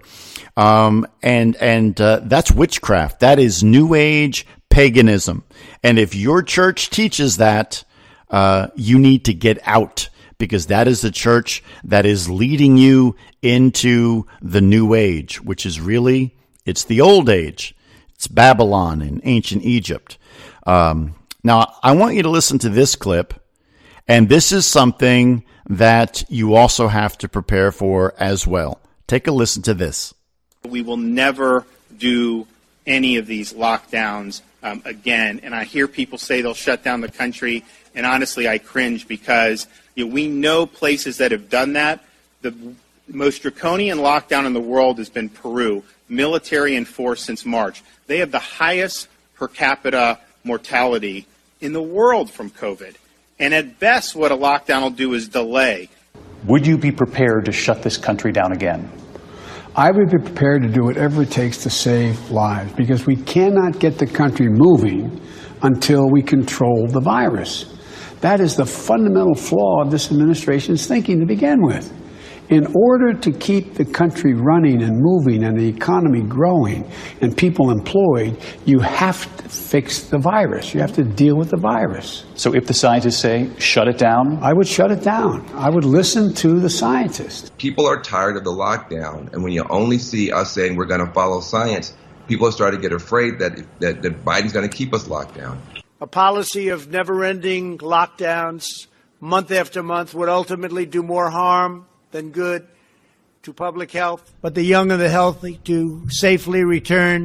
That's witchcraft. That is New Age paganism. And if your church teaches that, you need to get out, because that is the church that is leading you into the New Age, which is really, it's the old age. It's Babylon and ancient Egypt. Now, I want you to listen to this clip, and this is something that you also have to prepare for as well. Take a listen to this. We will never do any of these lockdowns again. And I hear people say they'll shut down the country, and honestly, I cringe, because we know places that have done that. The most draconian lockdown in the world has been Peru, military enforced since March. They have the highest per capita mortality in the world from COVID. And at best, what a lockdown will do is delay. Would you be prepared to shut this country down again? I would be prepared to do whatever it takes to save lives, because we cannot get the country moving until we control the virus. That is the fundamental flaw of this administration's thinking to begin with. In order to keep the country running and moving and the economy growing and people employed, you have to fix the virus. You have to deal with the virus. So if the scientists say, shut it down? I would shut it down. I would listen to the scientists. People are tired of the lockdown. And when you only see us saying we're going to follow science, people are starting to get afraid that Biden's going to keep us locked down. A policy of never-ending lockdowns month after month would ultimately do more harm than good to public health. But the young and the healthy to safely return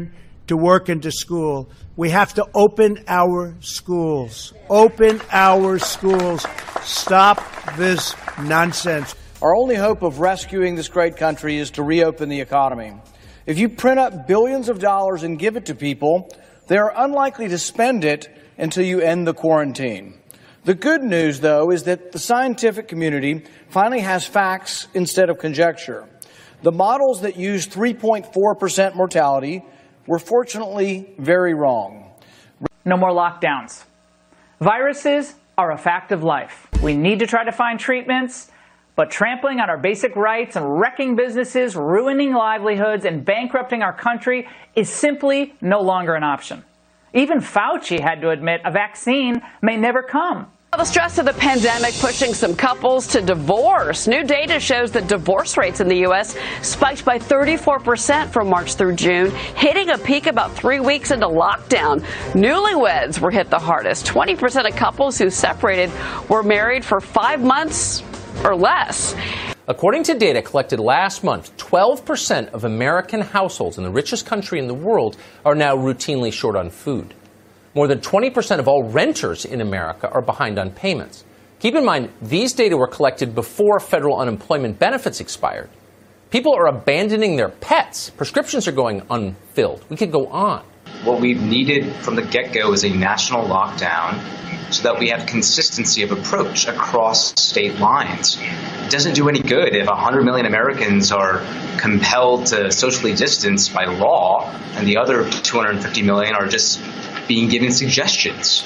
to work and to school. We have to open our schools. Open our schools. Stop this nonsense. Our only hope of rescuing this great country is to reopen the economy. If you print up billions of dollars and give it to people, they are unlikely to spend it until you end the quarantine. The good news, though, is that the scientific community finally has facts instead of conjecture. The models that used 3.4% mortality were fortunately very wrong. No more lockdowns. Viruses are a fact of life. We need to try to find treatments, but trampling on our basic rights and wrecking businesses, ruining livelihoods, and bankrupting our country is simply no longer an option. Even Fauci had to admit a vaccine may never come. The stress of the pandemic pushing some couples to divorce. New data shows that divorce rates in the U.S. spiked by 34% from March through June, hitting a peak about 3 weeks into lockdown. Newlyweds were hit the hardest. 20% of couples who separated were married for 5 months or less. According to data collected last month, 12% of American households in the richest country in the world are now routinely short on food. More than 20% of all renters in America are behind on payments. Keep in mind, these data were collected before federal unemployment benefits expired. People are abandoning their pets. Prescriptions are going unfilled. We could go on. What we've needed from the get-go is a national lockdown so that we have consistency of approach across state lines. It doesn't do any good if 100 million Americans are compelled to socially distance by law and the other 250 million are just being given suggestions.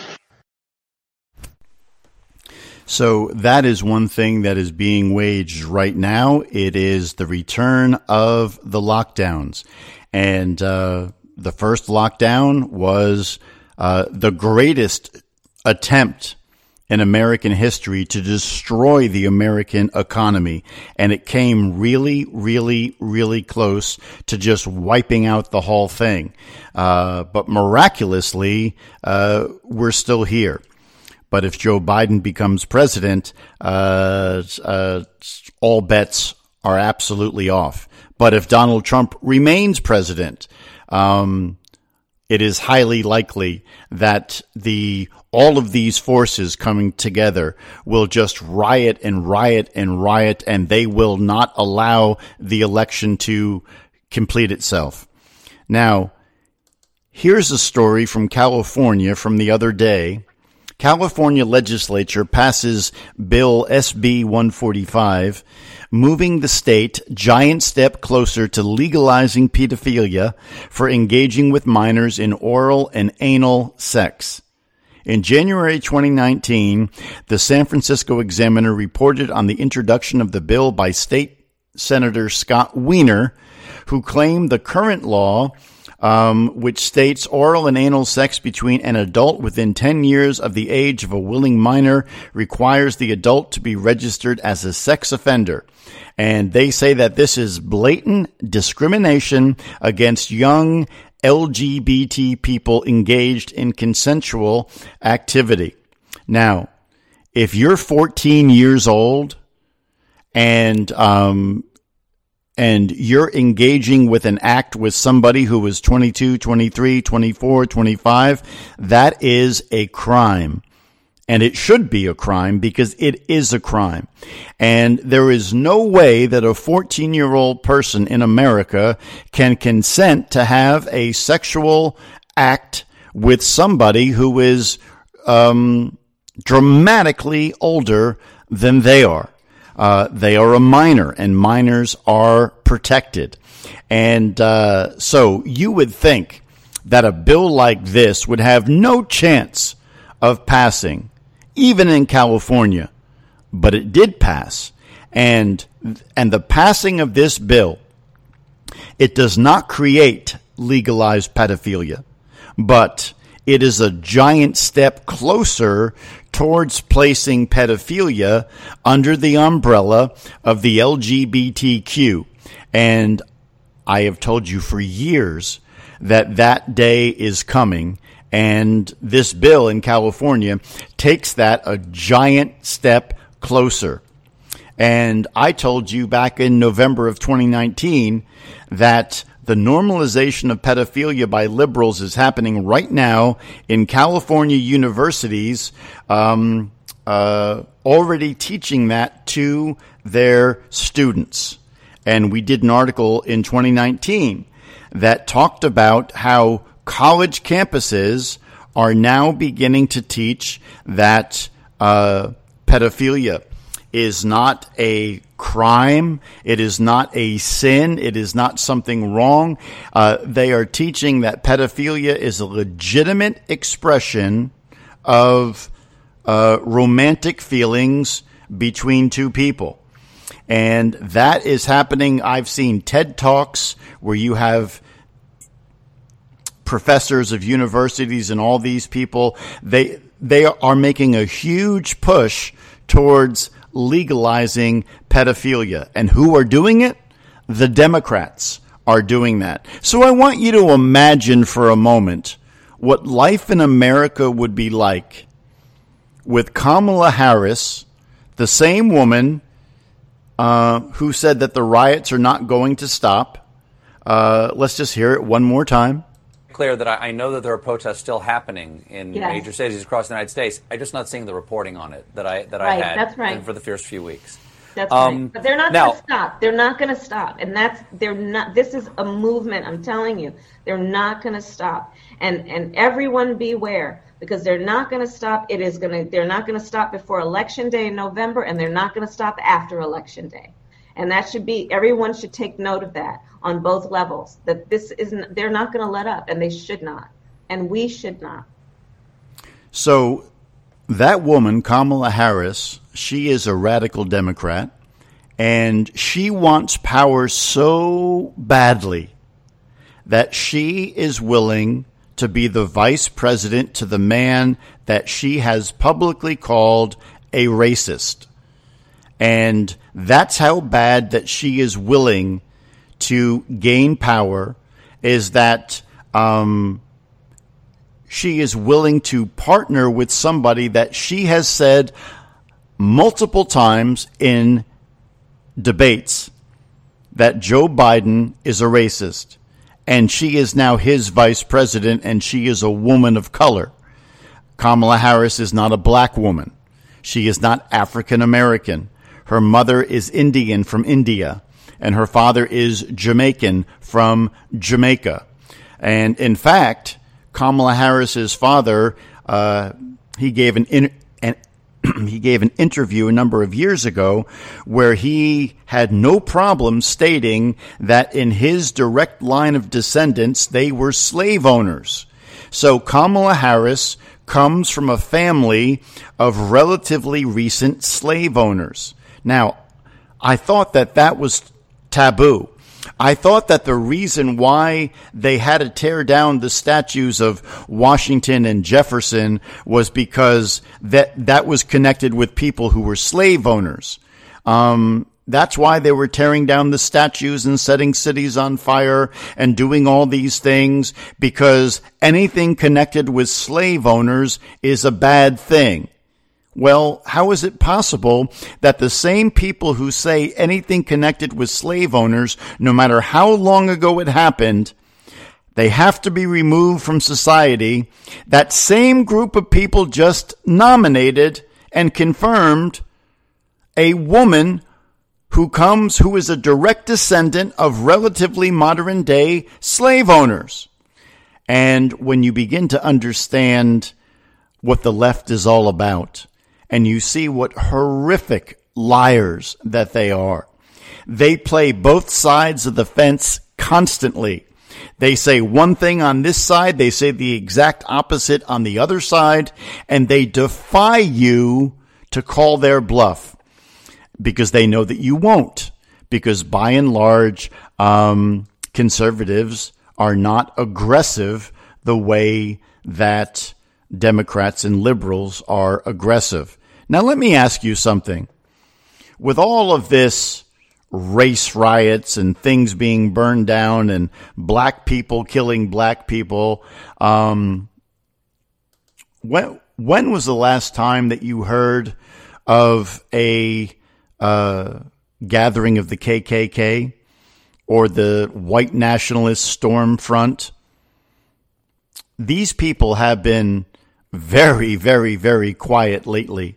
So that is one thing that is being waged right now. It is the return of the lockdowns. And the first lockdown was the greatest attempt in American history to destroy the American economy. And it came really, really, really close to just wiping out the whole thing. But miraculously, we're still here. But if Joe Biden becomes president, all bets are absolutely off. But if Donald Trump remains president, it is highly likely that all of these forces coming together will just riot and riot and riot, and they will not allow the election to complete itself. Now, here's a story from California from the other day. California legislature passes Bill SB 145, moving the state giant step closer to legalizing pedophilia for engaging with minors in oral and anal sex. In January 2019, the San Francisco Examiner reported on the introduction of the bill by State Senator Scott Wiener, who claimed the current law, which states oral and anal sex between an adult within 10 years of the age of a willing minor, requires the adult to be registered as a sex offender. And they say that this is blatant discrimination against young LGBT people engaged in consensual activity. Now, if you're 14 years old and you're engaging with an act with somebody who is 22, 23, 24, 25, that is a crime. And it should be a crime because it is a crime. And there is no way that a 14-year-old person in America can consent to have a sexual act with somebody who is dramatically older than they are. They are a minor, and minors are protected. And so you would think that a bill like this would have no chance of passing, even in California. But it did pass. And the passing of this bill, it does not create legalized pedophilia, but it is a giant step closer towards placing pedophilia under the umbrella of the LGBTQ. And I have told you for years that day is coming. And this bill in California takes that a giant step closer. And I told you back in November of 2019 that the normalization of pedophilia by liberals is happening right now in California universities, already teaching that to their students. And we did an article in 2019 that talked about how college campuses are now beginning to teach that pedophilia is not a crime, it is not a sin, it is not something wrong. They are teaching that pedophilia is a legitimate expression of romantic feelings between two people. And that is happening. I've seen TED Talks where you have professors of universities and all these people. They are making a huge push towards legalizing pedophilia. And who are doing it? The Democrats are doing that. So I want you to imagine for a moment what life in America would be like with Kamala Harris, the same woman who said that the riots are not going to stop. Let's just hear it one more time. Clear that I know that there are protests still happening in major cities across the United States. I'm just not seeing the reporting on it that I had that's right. for the first few weeks. That's right. But they're not going to stop. They're not going to stop. And they're not. This is a movement. I'm telling you, they're not going to stop. And everyone beware, because they're not going to stop. They're not going to stop before Election Day in November, and they're not going to stop after Election Day. And that should be, everyone should take note of that on both levels, that they're not going to let up, and they should not. And we should not. So that woman, Kamala Harris, she is a radical Democrat, and she wants power so badly that she is willing to be the vice president to the man that she has publicly called a racist. And that's how bad that she is willing to gain power, is that she is willing to partner with somebody that she has said multiple times in debates that Joe Biden is a racist. And she is now his vice president, and she is a woman of color. Kamala Harris is not a black woman. She is not African American. Her mother is Indian from India, and her father is Jamaican from Jamaica. And in fact, Kamala Harris's father, he gave an interview a number of years ago where he had no problem stating that in his direct line of descendants, they were slave owners. So Kamala Harris comes from a family of relatively recent slave owners. Now, I thought that was taboo. I thought that the reason why they had to tear down the statues of Washington and Jefferson was because that was connected with people who were slave owners. That's why they were tearing down the statues and setting cities on fire and doing all these things, because anything connected with slave owners is a bad thing. Well, how is it possible that the same people who say anything connected with slave owners, no matter how long ago it happened, they have to be removed from society, that same group of people just nominated and confirmed a woman who is a direct descendant of relatively modern day slave owners? And when you begin to understand what the left is all about, and you see what horrific liars that they are. They play both sides of the fence constantly. They say one thing on this side, they say the exact opposite on the other side, and they defy you to call their bluff because they know that you won't. Because by and large, conservatives are not aggressive the way that Democrats and liberals are aggressive. Now, let me ask you something. With all of this race riots and things being burned down and black people killing black people, when was the last time that you heard of a gathering of the KKK or the white nationalist storm front. These people have been very, very, very quiet lately.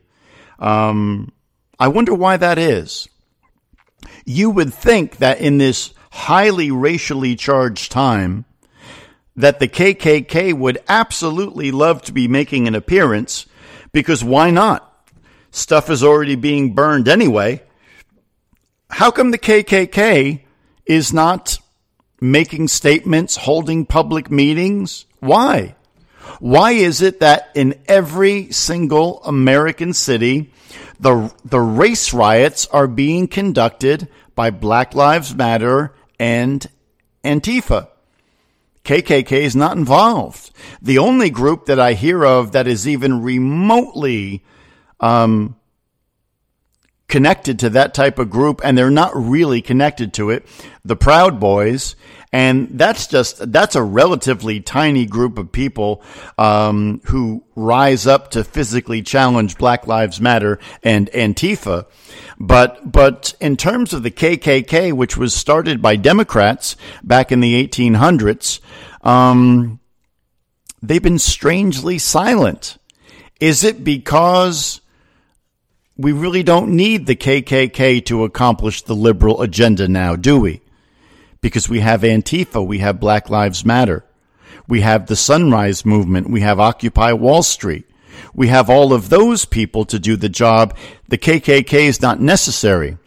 I wonder why that is. You would think that in this highly racially charged time, that the KKK would absolutely love to be making an appearance, because why not? Stuff is already being burned anyway. How come the KKK is not making statements, holding public meetings? Why? Why is it that in every single American city, the race riots are being conducted by Black Lives Matter and Antifa? KKK is not involved. The only group that I hear of that is even remotely connected to that type of group, and they're not really connected to it, the Proud Boys, and that's a relatively tiny group of people who rise up to physically challenge Black Lives Matter and Antifa. But in terms of the KKK, which was started by Democrats back in the 1800s, they've been strangely silent. Is it because we really don't need the KKK to accomplish the liberal agenda now, do we? Because we have Antifa, we have Black Lives Matter, we have the Sunrise Movement, we have Occupy Wall Street. We have all of those people to do the job. The KKK is not necessary.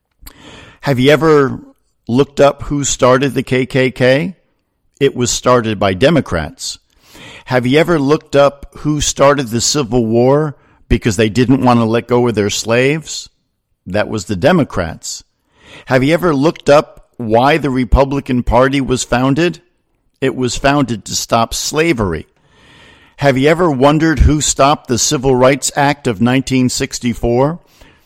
Have you ever looked up who started the KKK? It was started by Democrats. Have you ever looked up who started the Civil War because they didn't want to let go of their slaves? That was the Democrats. Have you ever looked up why the Republican Party was founded? It was founded to stop slavery. Have you ever wondered who stopped the Civil Rights Act of 1964?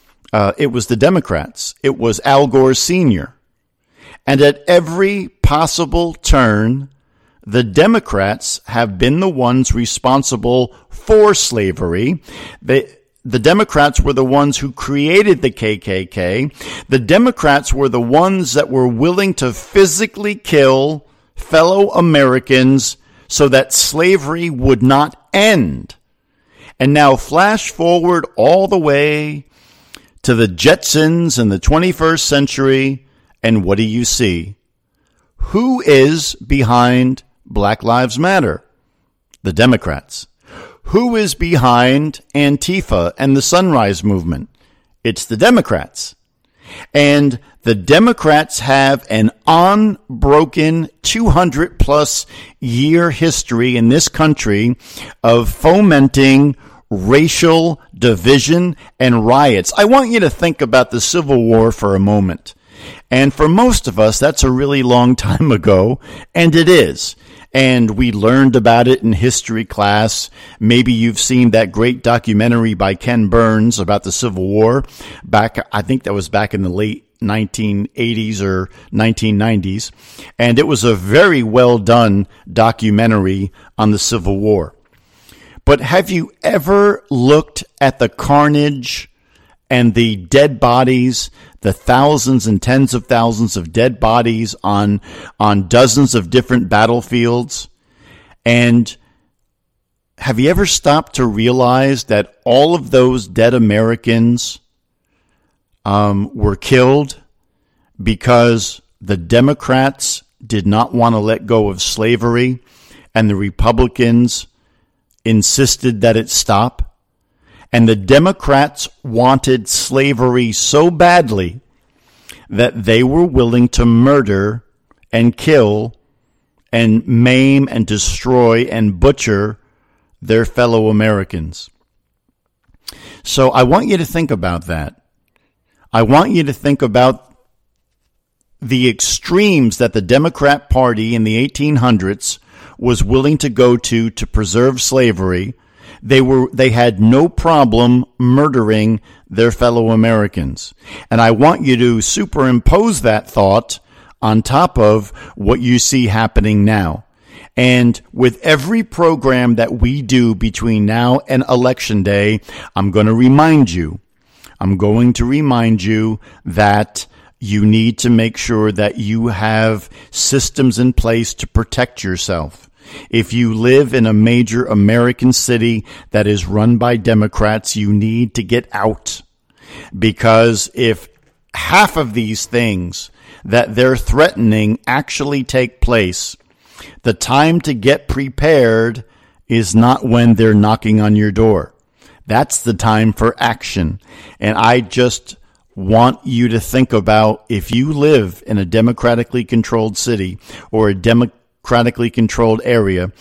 It was the Democrats. It was Al Gore Sr. And at every possible turn, the Democrats have been the ones responsible for slavery. The Democrats were the ones who created the KKK. The Democrats were the ones that were willing to physically kill fellow Americans so that slavery would not end. And now flash forward all the way to the Jetsons in the 21st century, and what do you see? Who is behind Black Lives Matter? The Democrats. Who is behind Antifa and the Sunrise Movement? It's the Democrats. And the Democrats have an unbroken 200-plus year history in this country of fomenting racial division and riots. I want you to think about the Civil War for a moment. And for most of us, that's a really long time ago, and it is. And we learned about it in history class. Maybe you've seen that great documentary by Ken Burns about the Civil War I think that was back in the late 1980s or 1990s. And it was a very well done documentary on the Civil War. But have you ever looked at the carnage and the dead bodies, the thousands and tens of thousands of dead bodies on dozens of different battlefields? And have you ever stopped to realize that all of those dead Americans were killed because the Democrats did not want to let go of slavery and the Republicans insisted that it stop? And the Democrats wanted slavery so badly that they were willing to murder and kill and maim and destroy and butcher their fellow Americans. So I want you to think about that. I want you to think about the extremes that the Democrat Party in the 1800s was willing to go to preserve slavery. They had no problem murdering their fellow Americans. And I want you to superimpose that thought on top of what you see happening now. And with every program that we do between now and Election Day, I'm going to remind you that you need to make sure that you have systems in place to protect yourself. If you live in a major American city that is run by Democrats, you need to get out. Because if half of these things that they're threatening actually take place, the time to get prepared is not when they're knocking on your door. That's the time for action. And I just want you to think about, if you live in a democratically controlled city or a democratically controlled area,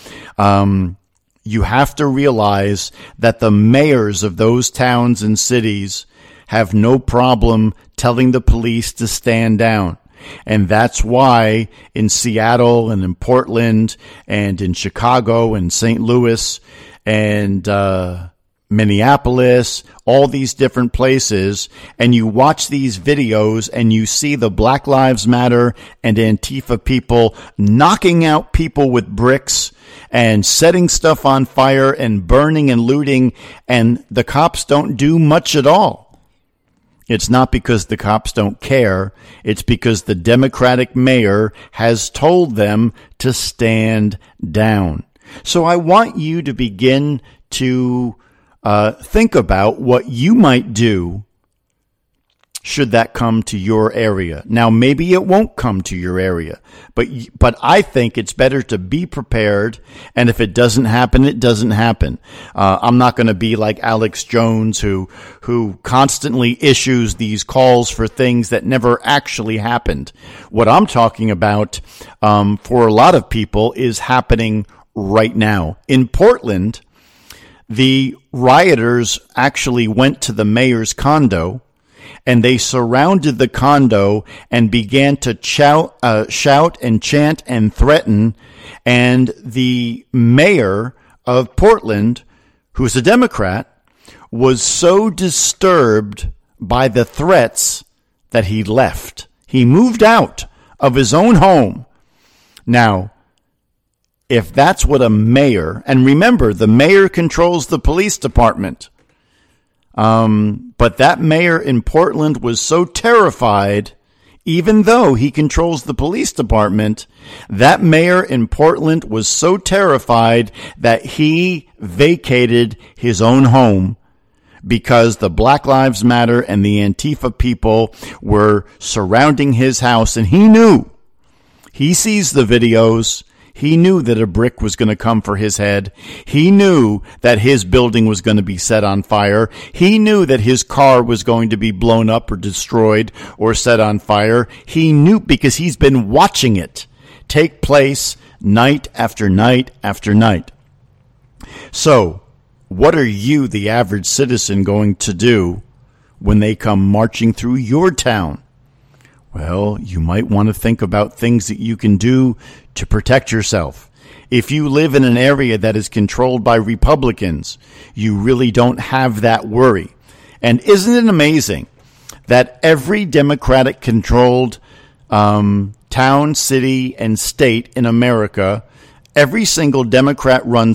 you have to realize that the mayors of those towns and cities have no problem telling the police to stand down. And that's why in Seattle and in Portland and in Chicago and St. Louis and Minneapolis, all these different places, and you watch these videos and you see the Black Lives Matter and Antifa people knocking out people with bricks and setting stuff on fire and burning and looting, and the cops don't do much at all. It's not because the cops don't care. It's because the Democratic mayor has told them to stand down. So I want you to begin to think about what you might do should that come to your area. Now, maybe it won't come to your area, but I think it's better to be prepared. And if it doesn't happen, it doesn't happen. I'm not going to be like Alex Jones, who constantly issues these calls for things that never actually happened. What I'm talking about, for a lot of people, is happening right now. In Portland, the rioters actually went to the mayor's condo, and they surrounded the condo and began to shout and chant and threaten. And the mayor of Portland, who's a Democrat, was so disturbed by the threats that he left. He moved out of his own home. Now, if that's what a mayor, and remember, the mayor controls the police department. But that mayor in Portland was so terrified, even though he controls the police department, that mayor in Portland was so terrified that he vacated his own home because the Black Lives Matter and the Antifa people were surrounding his house, and he knew. He sees the videos. He knew that a brick was going to come for his head. He knew that his building was going to be set on fire. He knew that his car was going to be blown up or destroyed or set on fire. He knew because he's been watching it take place night after night after night. So, what are you, the average citizen, going to do when they come marching through your town? Well, you might want to think about things that you can do to protect yourself. If you live in an area that is controlled by Republicans, you really don't have that worry. And isn't it amazing that every Democratic-controlled town, city, and state in America, every single Democrat-run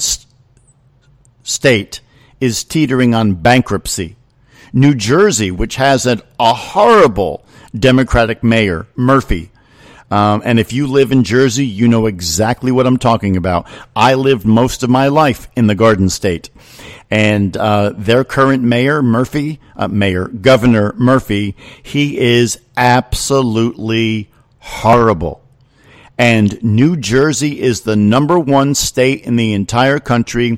state is teetering on bankruptcy? New Jersey, which has a horrible Democratic mayor, Murphy. And if you live in Jersey, you know exactly what I'm talking about. I lived most of my life in the Garden State. And their current mayor, Governor Murphy, he is absolutely horrible. And New Jersey is the number one state in the entire country,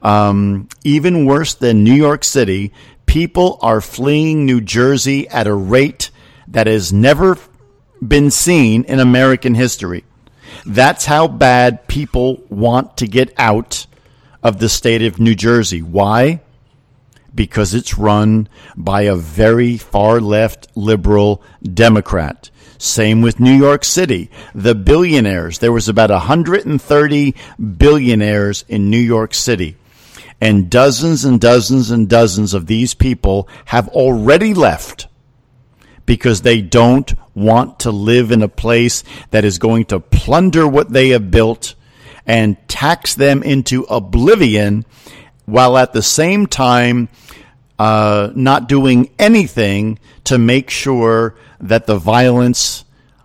even worse than New York City. People are fleeing New Jersey at a rate that has never been seen in American history. That's how bad people want to get out of the state of New Jersey. Why? Because it's run by a very far left liberal Democrat. Same with New York City. The billionaires, there was about 130 billionaires in New York City. And dozens and dozens and dozens of these people have already left because they don't want to live in a place that is going to plunder what they have built and tax them into oblivion, while at the same time not doing anything to make sure that the violence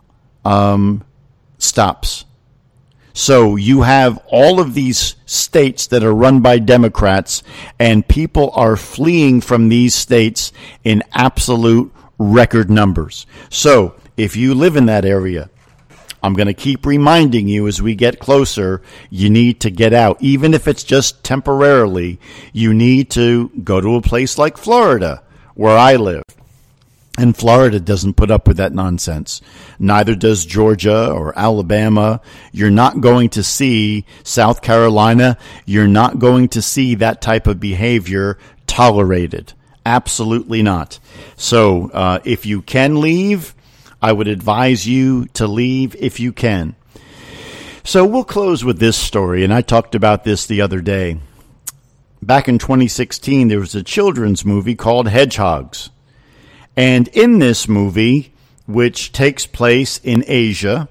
stops. So you have all of these states that are run by Democrats, and people are fleeing from these states in absolute record numbers. So if you live in that area, I'm going to keep reminding you as we get closer, you need to get out. Even if it's just temporarily, you need to go to a place like Florida, where I live. And Florida doesn't put up with that nonsense. Neither does Georgia or Alabama. You're not going to see South Carolina. You're not going to see that type of behavior tolerated. Absolutely not. So if you can leave, I would advise you to leave if you can. So we'll close with this story, and I talked about this the other day. Back in 2016, there was a children's movie called Hedgehogs. And in this movie, which takes place in Asia,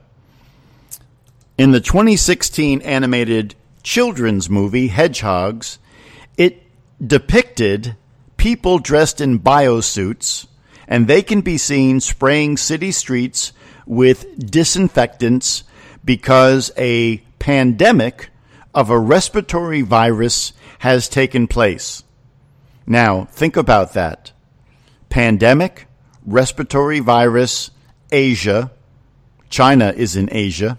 in the 2016 animated children's movie, Hedgehogs, it depicted people dressed in biosuits, and they can be seen spraying city streets with disinfectants because a pandemic of a respiratory virus has taken place. Now, think about that. Pandemic, respiratory virus, Asia. China is in Asia.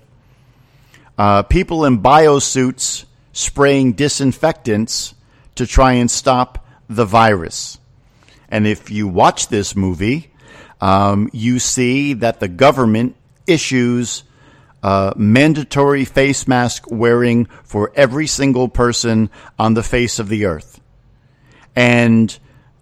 People in biosuits spraying disinfectants to try and stop the virus. And if you watch this movie, you see that the government issues mandatory face mask wearing for every single person on the face of the earth. And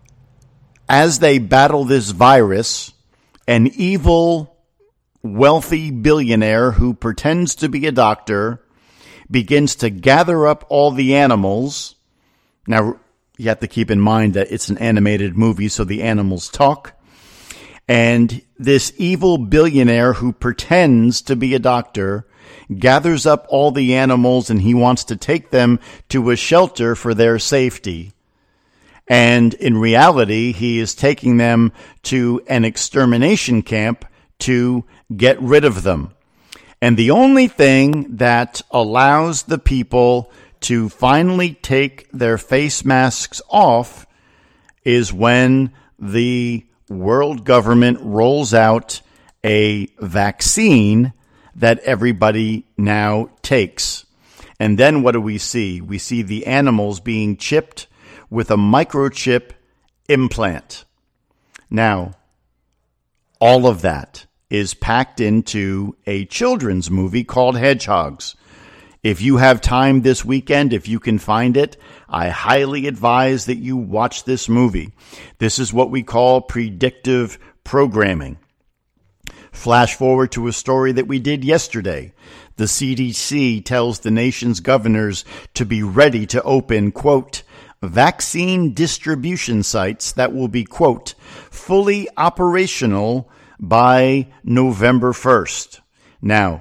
as they battle this virus, an evil, wealthy billionaire who pretends to be a doctor begins to gather up all the animals. Now, you have to keep in mind that it's an animated movie, so the animals talk. And this evil billionaire who pretends to be a doctor gathers up all the animals, and he wants to take them to a shelter for their safety. And in reality, he is taking them to an extermination camp to get rid of them. And the only thing that allows the people to finally take their face masks off is when the world government rolls out a vaccine that everybody now takes. And then what do we see? We see the animals being chipped with a microchip implant. Now, all of that is packed into a children's movie called Hedgehogs. If you have time this weekend, if you can find it, I highly advise that you watch this movie. This is what we call predictive programming. Flash forward to a story that we did yesterday. The CDC tells the nation's governors to be ready to open, quote, vaccine distribution sites that will be, quote, fully operational by November 1st. Now,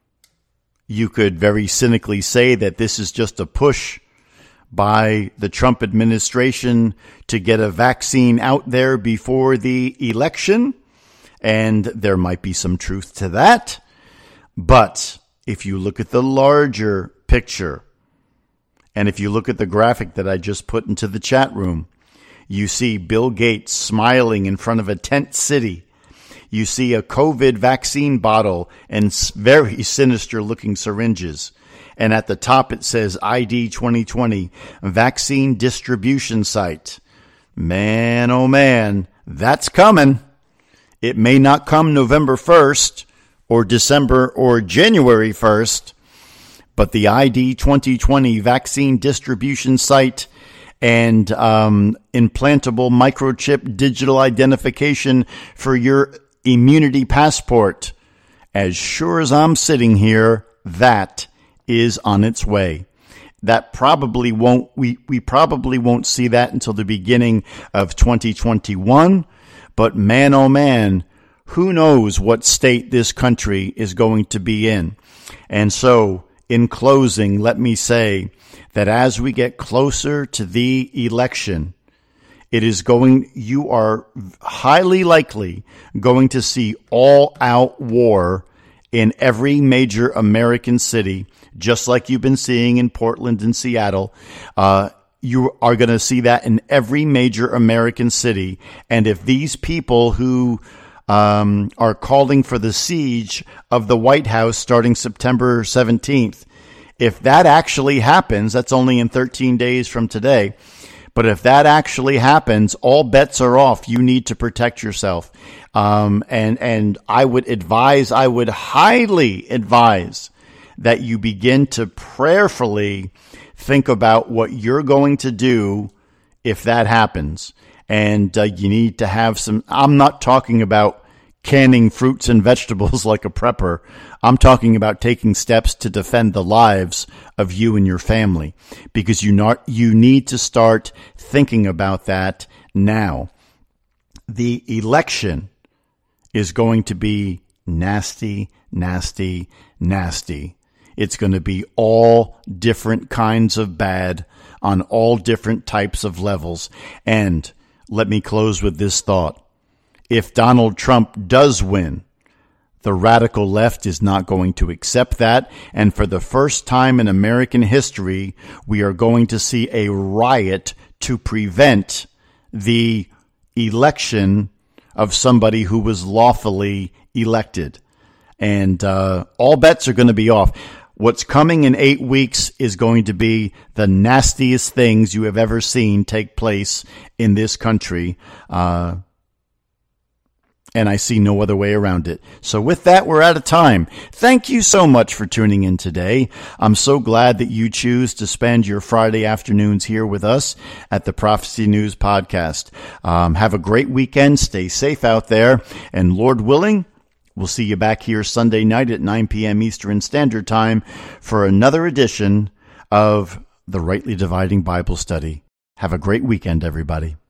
you could very cynically say that this is just a push by the Trump administration to get a vaccine out there before the election, and there might be some truth to that. But if you look at the larger picture, and if you look at the graphic that I just put into the chat room, you see Bill Gates smiling in front of a tent city. You see a COVID vaccine bottle and very sinister looking syringes. And at the top it says ID 2020, vaccine distribution site. Man, oh man, that's coming. It may not come November 1st or December or January 1st, but the ID 2020 vaccine distribution site and implantable microchip digital identification for your immunity passport. As sure as I'm sitting here, that is on its way. That probably won't, we probably won't see that until the beginning of 2021. But man, oh man, who knows what state this country is going to be in. And so, in closing, let me say that as we get closer to the election, you are highly likely going to see all-out war in every major American city, just like you've been seeing in Portland and Seattle. You are going to see that in every major American city. And if these people who are calling for the siege of the White House starting September 17th, if that actually happens, that's only in 13 days from today. But if that actually happens, all bets are off. You need to protect yourself. And I would highly advise that you begin to prayerfully think about what you're going to do if that happens. And you need to have I'm not talking about canning fruits and vegetables like a prepper. I'm talking about taking steps to defend the lives of you and your family, because you need to start thinking about that now. The election is going to be nasty, nasty, nasty. It's going to be all different kinds of bad on all different types of levels. And let me close with this thought. If Donald Trump does win, the radical left is not going to accept that. And for the first time in American history, we are going to see a riot to prevent the election of somebody who was lawfully elected. And all bets are going to be off. What's coming in 8 weeks is going to be the nastiest things you have ever seen take place in this country. And I see no other way around it. So with that, we're out of time. Thank you so much for tuning in today. I'm so glad that you choose to spend your Friday afternoons here with us at the Prophecy News Podcast. Have a great weekend. Stay safe out there. And Lord willing, we'll see you back here Sunday night at 9 p.m. Eastern Standard Time for another edition of the Rightly Dividing Bible Study. Have a great weekend, everybody.